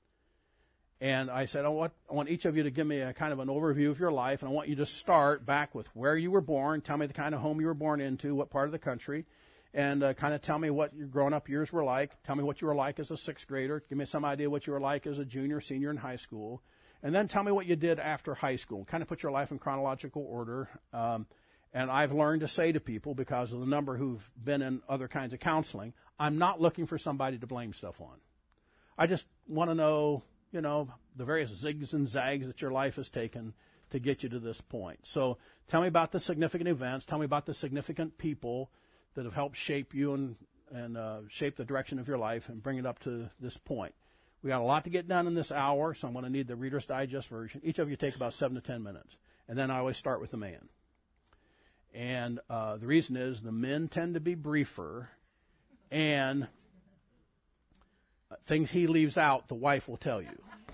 And I said, I want each of you to give me a kind of an overview of your life, and I want you to start back with where you were born. Tell me the kind of home you were born into, what part of the country, and kind of tell me what your grown-up years were like. Tell me what you were like as a sixth grader. Give me some idea what you were like as a junior, senior in high school. And then tell me what you did after high school. Kind of put your life in chronological order. And I've learned to say to people, because of the number who've been in other kinds of counseling, I'm not looking for somebody to blame stuff on. I just want to know, the various zigs and zags that your life has taken to get you to this point. So tell me about the significant events. Tell me about the significant people that have helped shape you and shape the direction of your life and bring it up to this point. We got a lot to get done in this hour, so I'm going to need the Reader's Digest version. Each of you take about 7 to 10 minutes. And then I always start with the man. And the reason is the men tend to be briefer, And things he leaves out, the wife will tell you.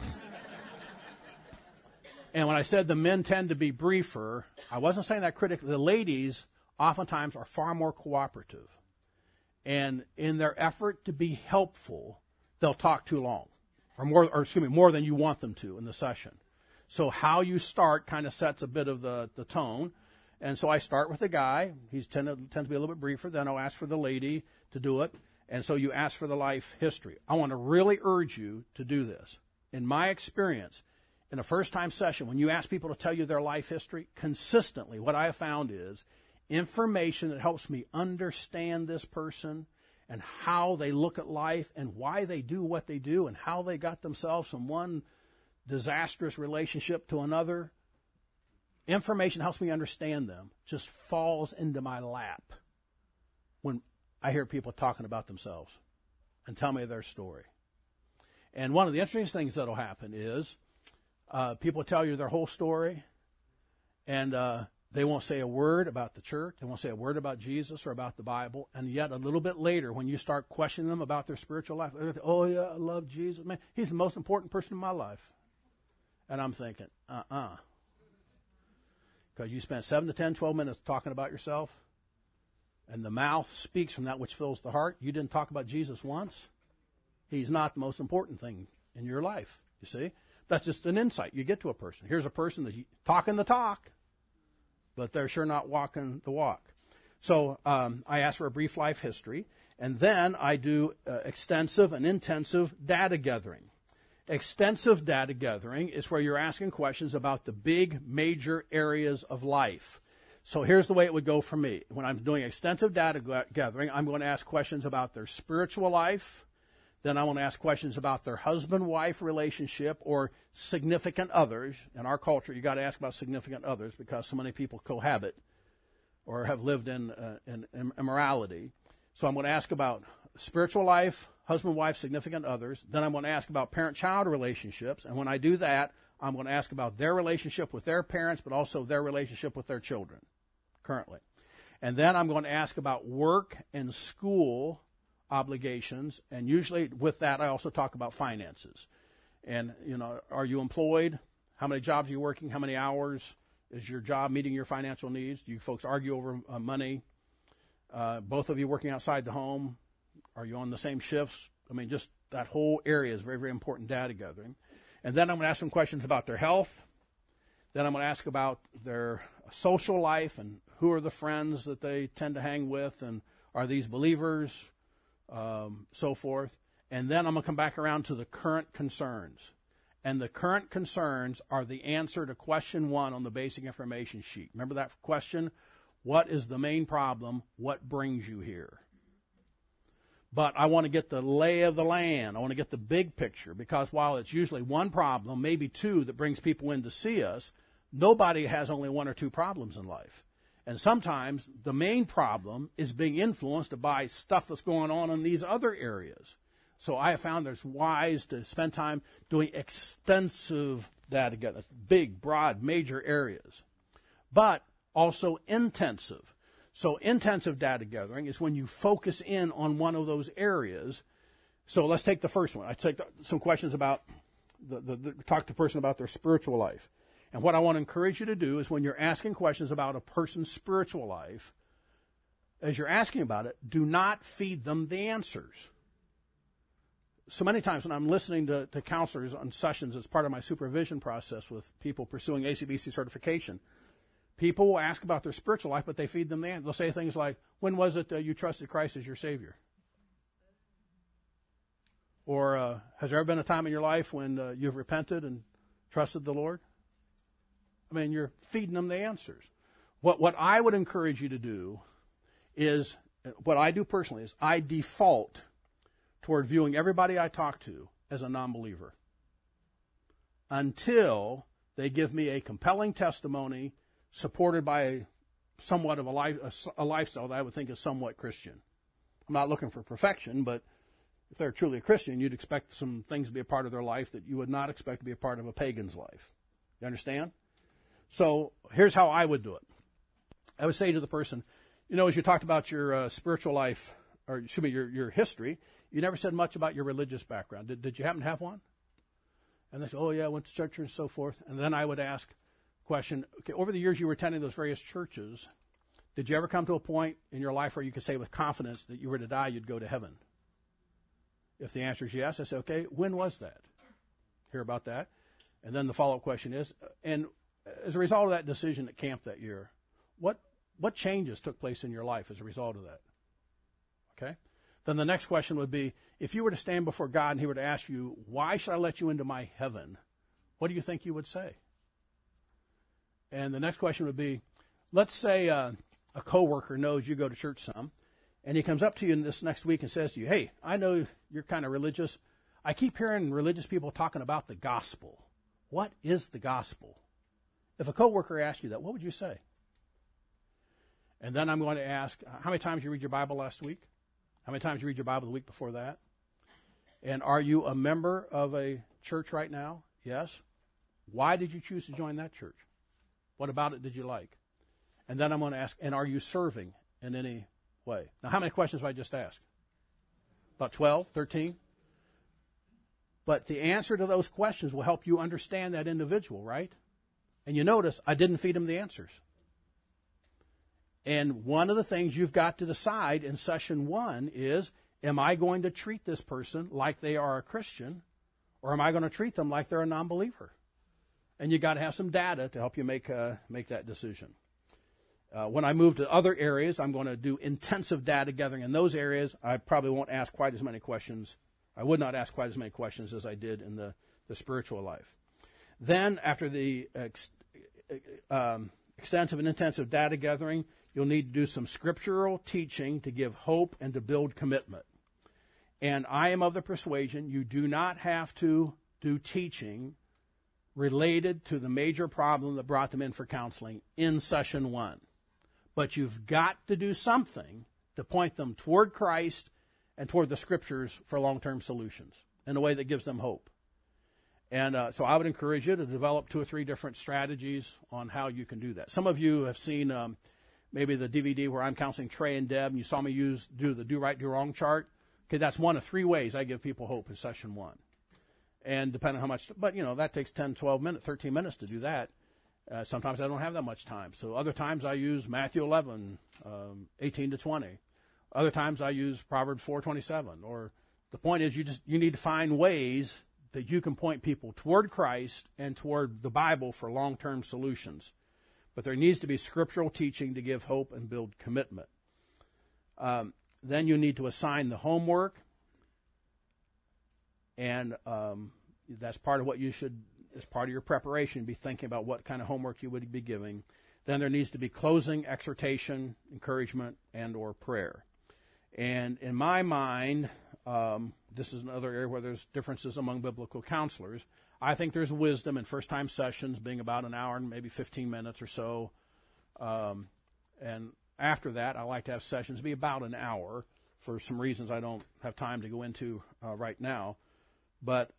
And when I said the men tend to be briefer, I wasn't saying that critically. The ladies oftentimes are far more cooperative. And in their effort to be helpful, they'll talk too long, more than you want them to in the session. So how you start kind of sets a bit of the tone. And so I start with the guy. He tends to be a little bit briefer. Then I'll ask for the lady to do it. And so you ask for the life history. I want to really urge you to do this. In my experience, in a first-time session, when you ask people to tell you their life history, consistently what I have found is information that helps me understand this person and how they look at life and why they do what they do and how they got themselves from one disastrous relationship to another. Information that helps me understand them just falls into my lap when I hear people talking about themselves and tell me their story. And one of the interesting things that will happen is people tell you their whole story, and they won't say a word about the church. They won't say a word about Jesus or about the Bible. And yet a little bit later, when you start questioning them about their spiritual life, they're like, oh, yeah, I love Jesus. Man, he's the most important person in my life. And I'm thinking, because you spent 7 to 10, 12 minutes talking about yourself, and the mouth speaks from that which fills the heart. You didn't talk about Jesus once. He's not the most important thing in your life, you see. That's just an insight you get to a person. Here's a person that's talking the talk, but they're sure not walking the walk. So I ask for a brief life history, and then I do extensive and intensive data gathering. Extensive data gathering is where you're asking questions about the big major areas of life. So here's the way it would go for me. When I'm doing extensive data gathering, I'm going to ask questions about their spiritual life. Then I want to ask questions about their husband-wife relationship or significant others. In our culture, you got to ask about significant others because so many people cohabit or have lived in immorality. So I'm going to ask about spiritual life, husband-wife, significant others. Then I'm going to ask about parent-child relationships. And when I do that, I'm going to ask about their relationship with their parents, but also their relationship with their children currently. And then I'm going to ask about work and school obligations, and usually with that I also talk about finances. And, are you employed? How many jobs are you working? How many hours? Is your job meeting your financial needs? Do you folks argue over money? Both of you working outside the home? Are you on the same shifts? I mean, just that whole area is very, very important data gathering. And then I'm going to ask some questions about their health. Then I'm going to ask about their social life and who are the friends that they tend to hang with, and are these believers? So forth. And then I'm going to come back around to the current concerns. And the current concerns are the answer to question 1 on the basic information sheet. Remember that question? What is the main problem? What brings you here? But I want to get the lay of the land. I want to get the big picture, because while it's usually one problem, maybe 2 that brings people in to see us, nobody has only 1 or 2 problems in life. And sometimes the main problem is being influenced by stuff that's going on in these other areas. So I have found it's wise to spend time doing extensive data gathering, big, broad, major areas, but also intensive. So intensive data gathering is when you focus in on one of those areas. So let's take the first one. I take some questions about talk to a person about their spiritual life. And what I want to encourage you to do is when you're asking questions about a person's spiritual life, as you're asking about it, do not feed them the answers. So many times when I'm listening to counselors on sessions as part of my supervision process with people pursuing ACBC certification, people will ask about their spiritual life, but they feed them the answer. They'll say things like, when was it that you trusted Christ as your Savior? Or has there ever been a time in your life when you've repented and trusted the Lord? I mean, you're feeding them the answers. What I would encourage you to do is, what I do personally is I default toward viewing everybody I talk to as a non-believer until they give me a compelling testimony supported by somewhat of a lifestyle that I would think is somewhat Christian. I'm not looking for perfection, but if they're truly a Christian, you'd expect some things to be a part of their life that you would not expect to be a part of a pagan's life. You understand? So here's how I would do it. I would say to the person, as you talked about your spiritual life or excuse me, your history, you never said much about your religious background. Did you happen to have one? And they say, oh, yeah, I went to church and so forth. And then I would ask the question, okay, over the years you were attending those various churches, did you ever come to a point in your life where you could say with confidence that you were to die, you'd go to heaven? If the answer is yes, I say, okay, when was that? Hear about that. And then the follow-up question is, and as a result of that decision at camp that year, what changes took place in your life as a result of that? Okay? Then the next question would be, if you were to stand before God and he were to ask you, why should I let you into my heaven? What do you think you would say? And the next question would be, let's say a coworker knows you go to church some, and he comes up to you this next week and says to you, hey, I know you're kind of religious. I keep hearing religious people talking about the gospel. What is the gospel? If a coworker asked you that, what would you say? And then I'm going to ask, how many times you read your Bible last week? How many times you read your Bible the week before that? And are you a member of a church right now? Yes. Why did you choose to join that church? What about it did you like? And then I'm going to ask, and are you serving in any way? Now, how many questions have I just asked? About 12, 13? But the answer to those questions will help you understand that individual, right? And you notice I didn't feed him the answers. And one of the things you've got to decide in session 1 is, am I going to treat this person like they are a Christian, or am I going to treat them like they're a non-believer? And you've got to have some data to help you make that decision. When I move to other areas, I'm going to do intensive data gathering in those areas. I probably won't ask quite as many questions. I would not ask quite as many questions as I did in the spiritual life. Then, after the extensive and intensive data gathering, you'll need to do some scriptural teaching to give hope and to build commitment. And I am of the persuasion you do not have to do teaching related to the major problem that brought them in for counseling in session 1. But you've got to do something to point them toward Christ and toward the Scriptures for long-term solutions in a way that gives them hope. And so I would encourage you to develop 2 or 3 different strategies on how you can do that. Some of you have seen maybe the DVD where I'm counseling Trey and Deb, and you saw me do the do right, do wrong chart. Okay, that's one of 3 ways I give people hope in session 1. And depending on how much, but that takes 10, 12 minutes, 13 minutes to do that. Sometimes I don't have that much time. So other times I use Matthew 11, 18 to 20. Other times I use Proverbs 4:27. Or the point is you need to find ways that you can point people toward Christ and toward the Bible for long-term solutions. But there needs to be scriptural teaching to give hope and build commitment. Then you need to assign the homework. And that's part of what you should, as part of your preparation, be thinking about what kind of homework you would be giving. Then there needs to be closing, exhortation, encouragement, and or prayer. And in my mind, this is another area where there's differences among biblical counselors. I think there's wisdom in first-time sessions being about an hour and maybe 15 minutes or so. And after that, I like to have sessions be about an hour for some reasons I don't have time to go into right now. But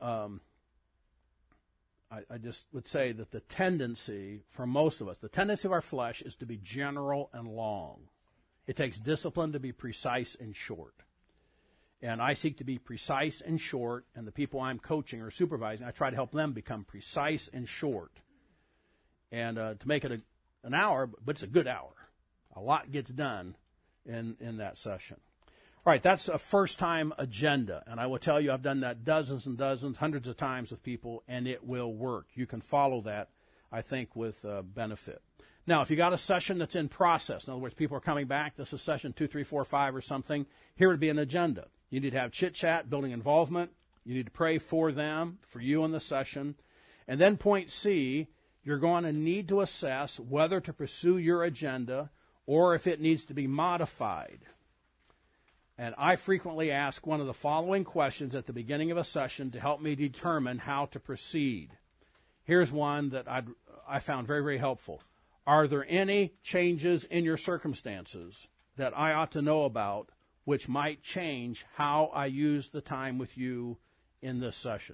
I just would say that the tendency for most of us, the tendency of our flesh is to be general and long. It takes discipline to be precise and short. And I seek to be precise and short, and the people I'm coaching or supervising, I try to help them become precise and short. And to make it an hour, but it's a good hour. A lot gets done in that session. All right, that's a first-time agenda, and I will tell you I've done that dozens and dozens, hundreds of times with people, and it will work. You can follow that, I think, with benefit. Now, if you got a session that's in process, in other words, people are coming back, this is session 2, 3, 4, 5 or something, here would be an agenda. You need to have chit-chat, building involvement. You need to pray for them, for you in the session. And then point C, you're going to need to assess whether to pursue your agenda or if it needs to be modified. And I frequently ask one of the following questions at the beginning of a session to help me determine how to proceed. Here's one that I found very, very helpful. Are there any changes in your circumstances that I ought to know about which might change how I use the time with you in this session?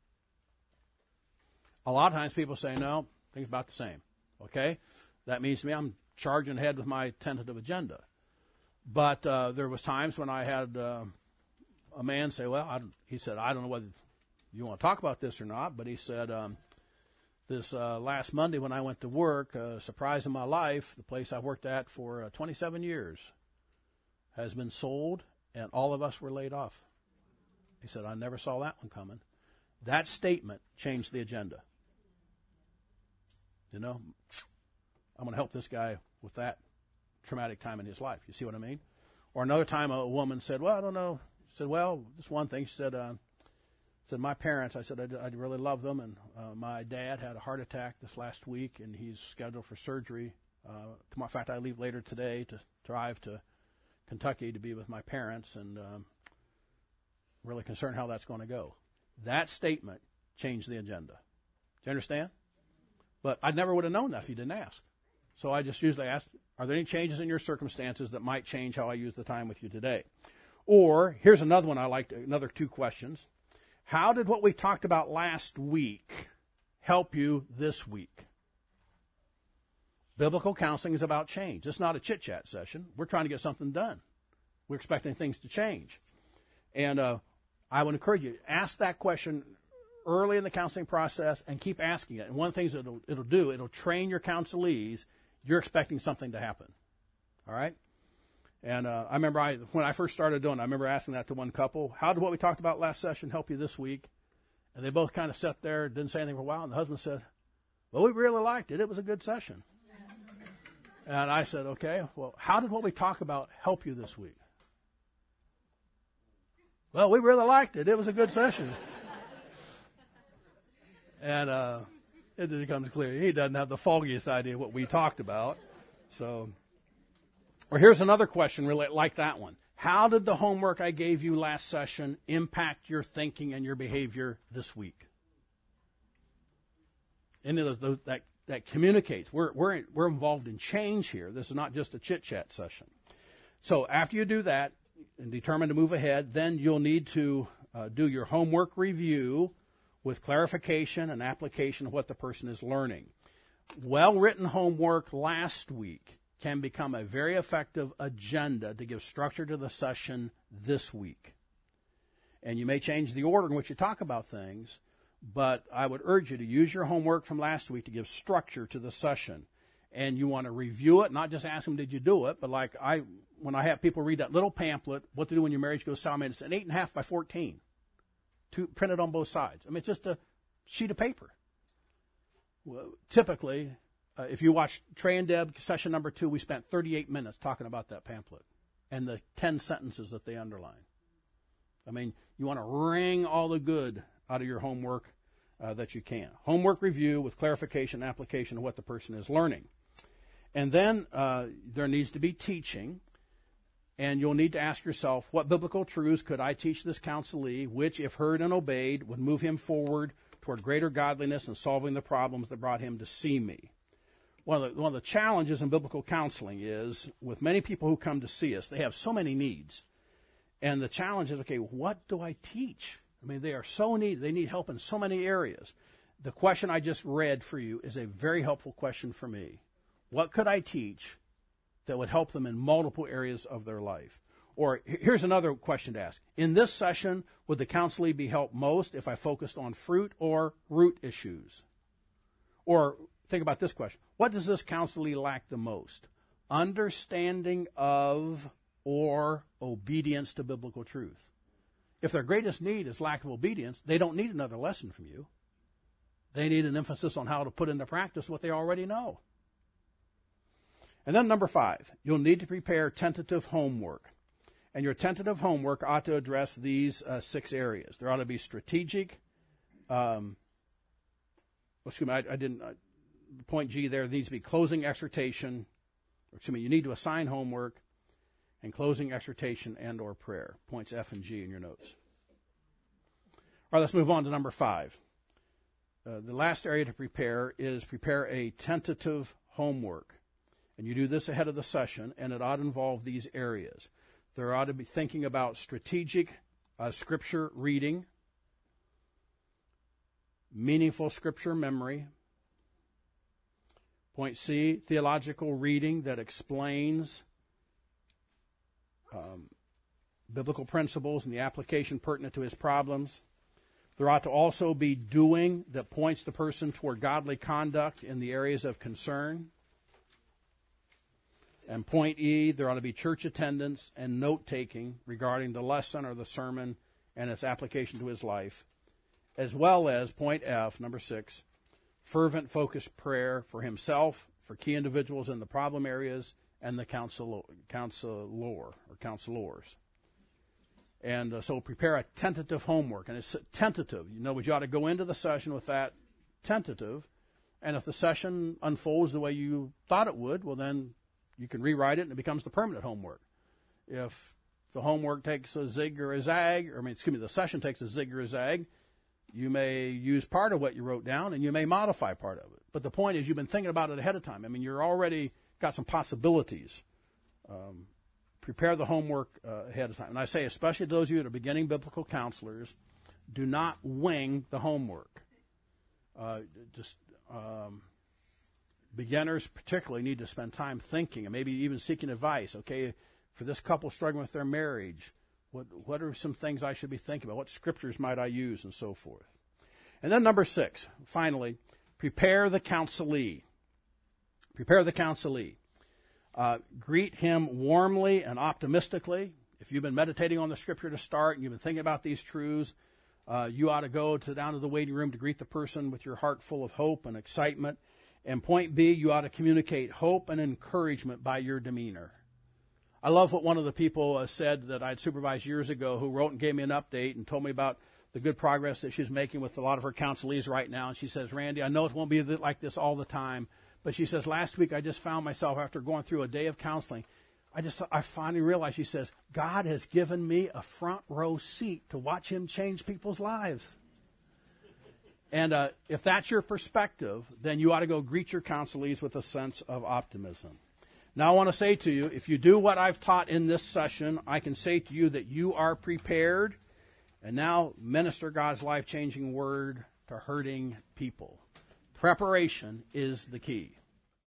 A lot of times people say, no, things about the same. Okay? That means to me I'm charging ahead with my tentative agenda. But there was times when I had a man say, well, he said, I don't know whether you want to talk about this or not, but he said, this last Monday when I went to work, surprise in my life, the place I worked at for 27 years has been sold, and all of us were laid off. He said, I never saw that one coming. That statement changed the agenda. You know, I'm going to help this guy with that traumatic time in his life. You see what I mean? Or another time a woman said, well, I don't know. She said, well, this one thing. She said, my parents, I said, I really love them, and my dad had a heart attack this last week, and he's scheduled for surgery. In fact, I leave later today to drive to Kentucky to be with my parents, and really concerned how that's going to go. That statement changed the agenda. Do you understand? But I never would have known that if you didn't ask. So I just usually ask, are there any changes in your circumstances that might change how I use the time with you today? Or, here's another one I liked, another 2 questions. How did what we talked about last week help you this week? Biblical counseling is about change. It's not a chit-chat session. We're trying to get something done. We're expecting things to change. And I would encourage you, ask that question early in the counseling process and keep asking it. And one of the things it'll do, it'll train your counselees. You're expecting something to happen. All right? And I remember when I first started doing it, I remember asking that to one couple. How did what we talked about last session help you this week? And they both kind of sat there, didn't say anything for a while. And the husband said, well, we really liked it. It was a good session. And I said, okay, well, how did what we talk about help you this week? Well, we really liked it. It was a good session. And it becomes clear he doesn't have the foggiest idea what we talked about. So, or here's another question really like that one. How did the homework I gave you last session impact your thinking and your behavior this week? Any of those that communicates. We're involved in change here. This is not just a chit-chat session. So after you do that and determine to move ahead, then you'll need to do your homework review with clarification and application of what the person is learning. Well-written homework last week can become a very effective agenda to give structure to the session this week. And you may change the order in which you talk about things, but I would urge you to use your homework from last week to give structure to the session. And you want to review it, not just ask them, did you do it? But when I have people read that little pamphlet, What to Do When Your Marriage Goes Sour, it's an 8.5 by 14, printed on both sides. I mean, it's just a sheet of paper. Well, typically, if you watch Trey and Deb session number 2, we spent 38 minutes talking about that pamphlet and the 10 sentences that they underline. I mean, you want to wring all the good out of your homework that you can. Homework review with clarification and application of what the person is learning. And then there needs to be teaching, and you'll need to ask yourself, what biblical truths could I teach this counselee, which, if heard and obeyed, would move him forward toward greater godliness and solving the problems that brought him to see me? One of the challenges in biblical counseling is, with many people who come to see us, they have so many needs. And the challenge is, okay, what do I teach? I mean, they are so needy. They need help in so many areas. The question I just read for you is a very helpful question for me. What could I teach that would help them in multiple areas of their life? Or here's another question to ask. In this session, would the counselee be helped most if I focused on fruit or root issues? Or think about this question. What does this counselee lack the most? Understanding of or obedience to biblical truth. If their greatest need is lack of obedience, they don't need another lesson from you. They need an emphasis on how to put into practice what they already know. And then number 5, you'll need to prepare tentative homework. And your tentative homework ought to address these 6 areas. There ought to be strategic, point G there needs to be closing exhortation. You need to assign homework and closing exhortation and or prayer. Points F and G in your notes. All right, let's move on to number 5. The last area to prepare is prepare a tentative homework. And you do this ahead of the session, and it ought to involve these areas. There ought to be thinking about strategic scripture reading, meaningful scripture memory. Point C, theological reading that explains biblical principles and the application pertinent to his problems. There ought to also be doing that points the person toward godly conduct in the areas of concern. And point E, there ought to be church attendance and note-taking regarding the lesson or the sermon and its application to his life, as well as point F, number 6, fervent, focused prayer for himself, for key individuals in the problem areas, and the counselors. And so prepare a tentative homework. And it's tentative. You know, you ought to go into the session with that tentative. And if the session unfolds the way you thought it would, well, then you can rewrite it and it becomes the permanent homework. If the homework takes a zig or a zag, the session takes a zig or a zag, you may use part of what you wrote down and you may modify part of it. But the point is you've been thinking about it ahead of time. I mean, you're already got some possibilities. Prepare the homework ahead of time. And I say, especially to those of you that are beginning biblical counselors, do not wing the homework. Beginners particularly need to spend time thinking and maybe even seeking advice. Okay, for this couple struggling with their marriage, what are some things I should be thinking about? What scriptures might I use, and so forth. And then number 6, finally, prepare the counselee. Prepare the counselee. Greet him warmly and optimistically. If you've been meditating on the scripture to start and you've been thinking about these truths, you ought to go down to the waiting room to greet the person with your heart full of hope and excitement. And point B, you ought to communicate hope and encouragement by your demeanor. I love what one of the people said that I'd supervised years ago, who wrote and gave me an update and told me about the good progress that she's making with a lot of her counselees right now. And she says, Randy, I know it won't be like this all the time, but she says, last week I just found myself, after going through a day of counseling, I finally realized, she says, God has given me a front row seat to watch him change people's lives. And if that's your perspective, then you ought to go greet your counselees with a sense of optimism. Now I want to say to you, if you do what I've taught in this session, I can say to you that you are prepared, and now minister God's life-changing word to hurting people. Preparation is the key.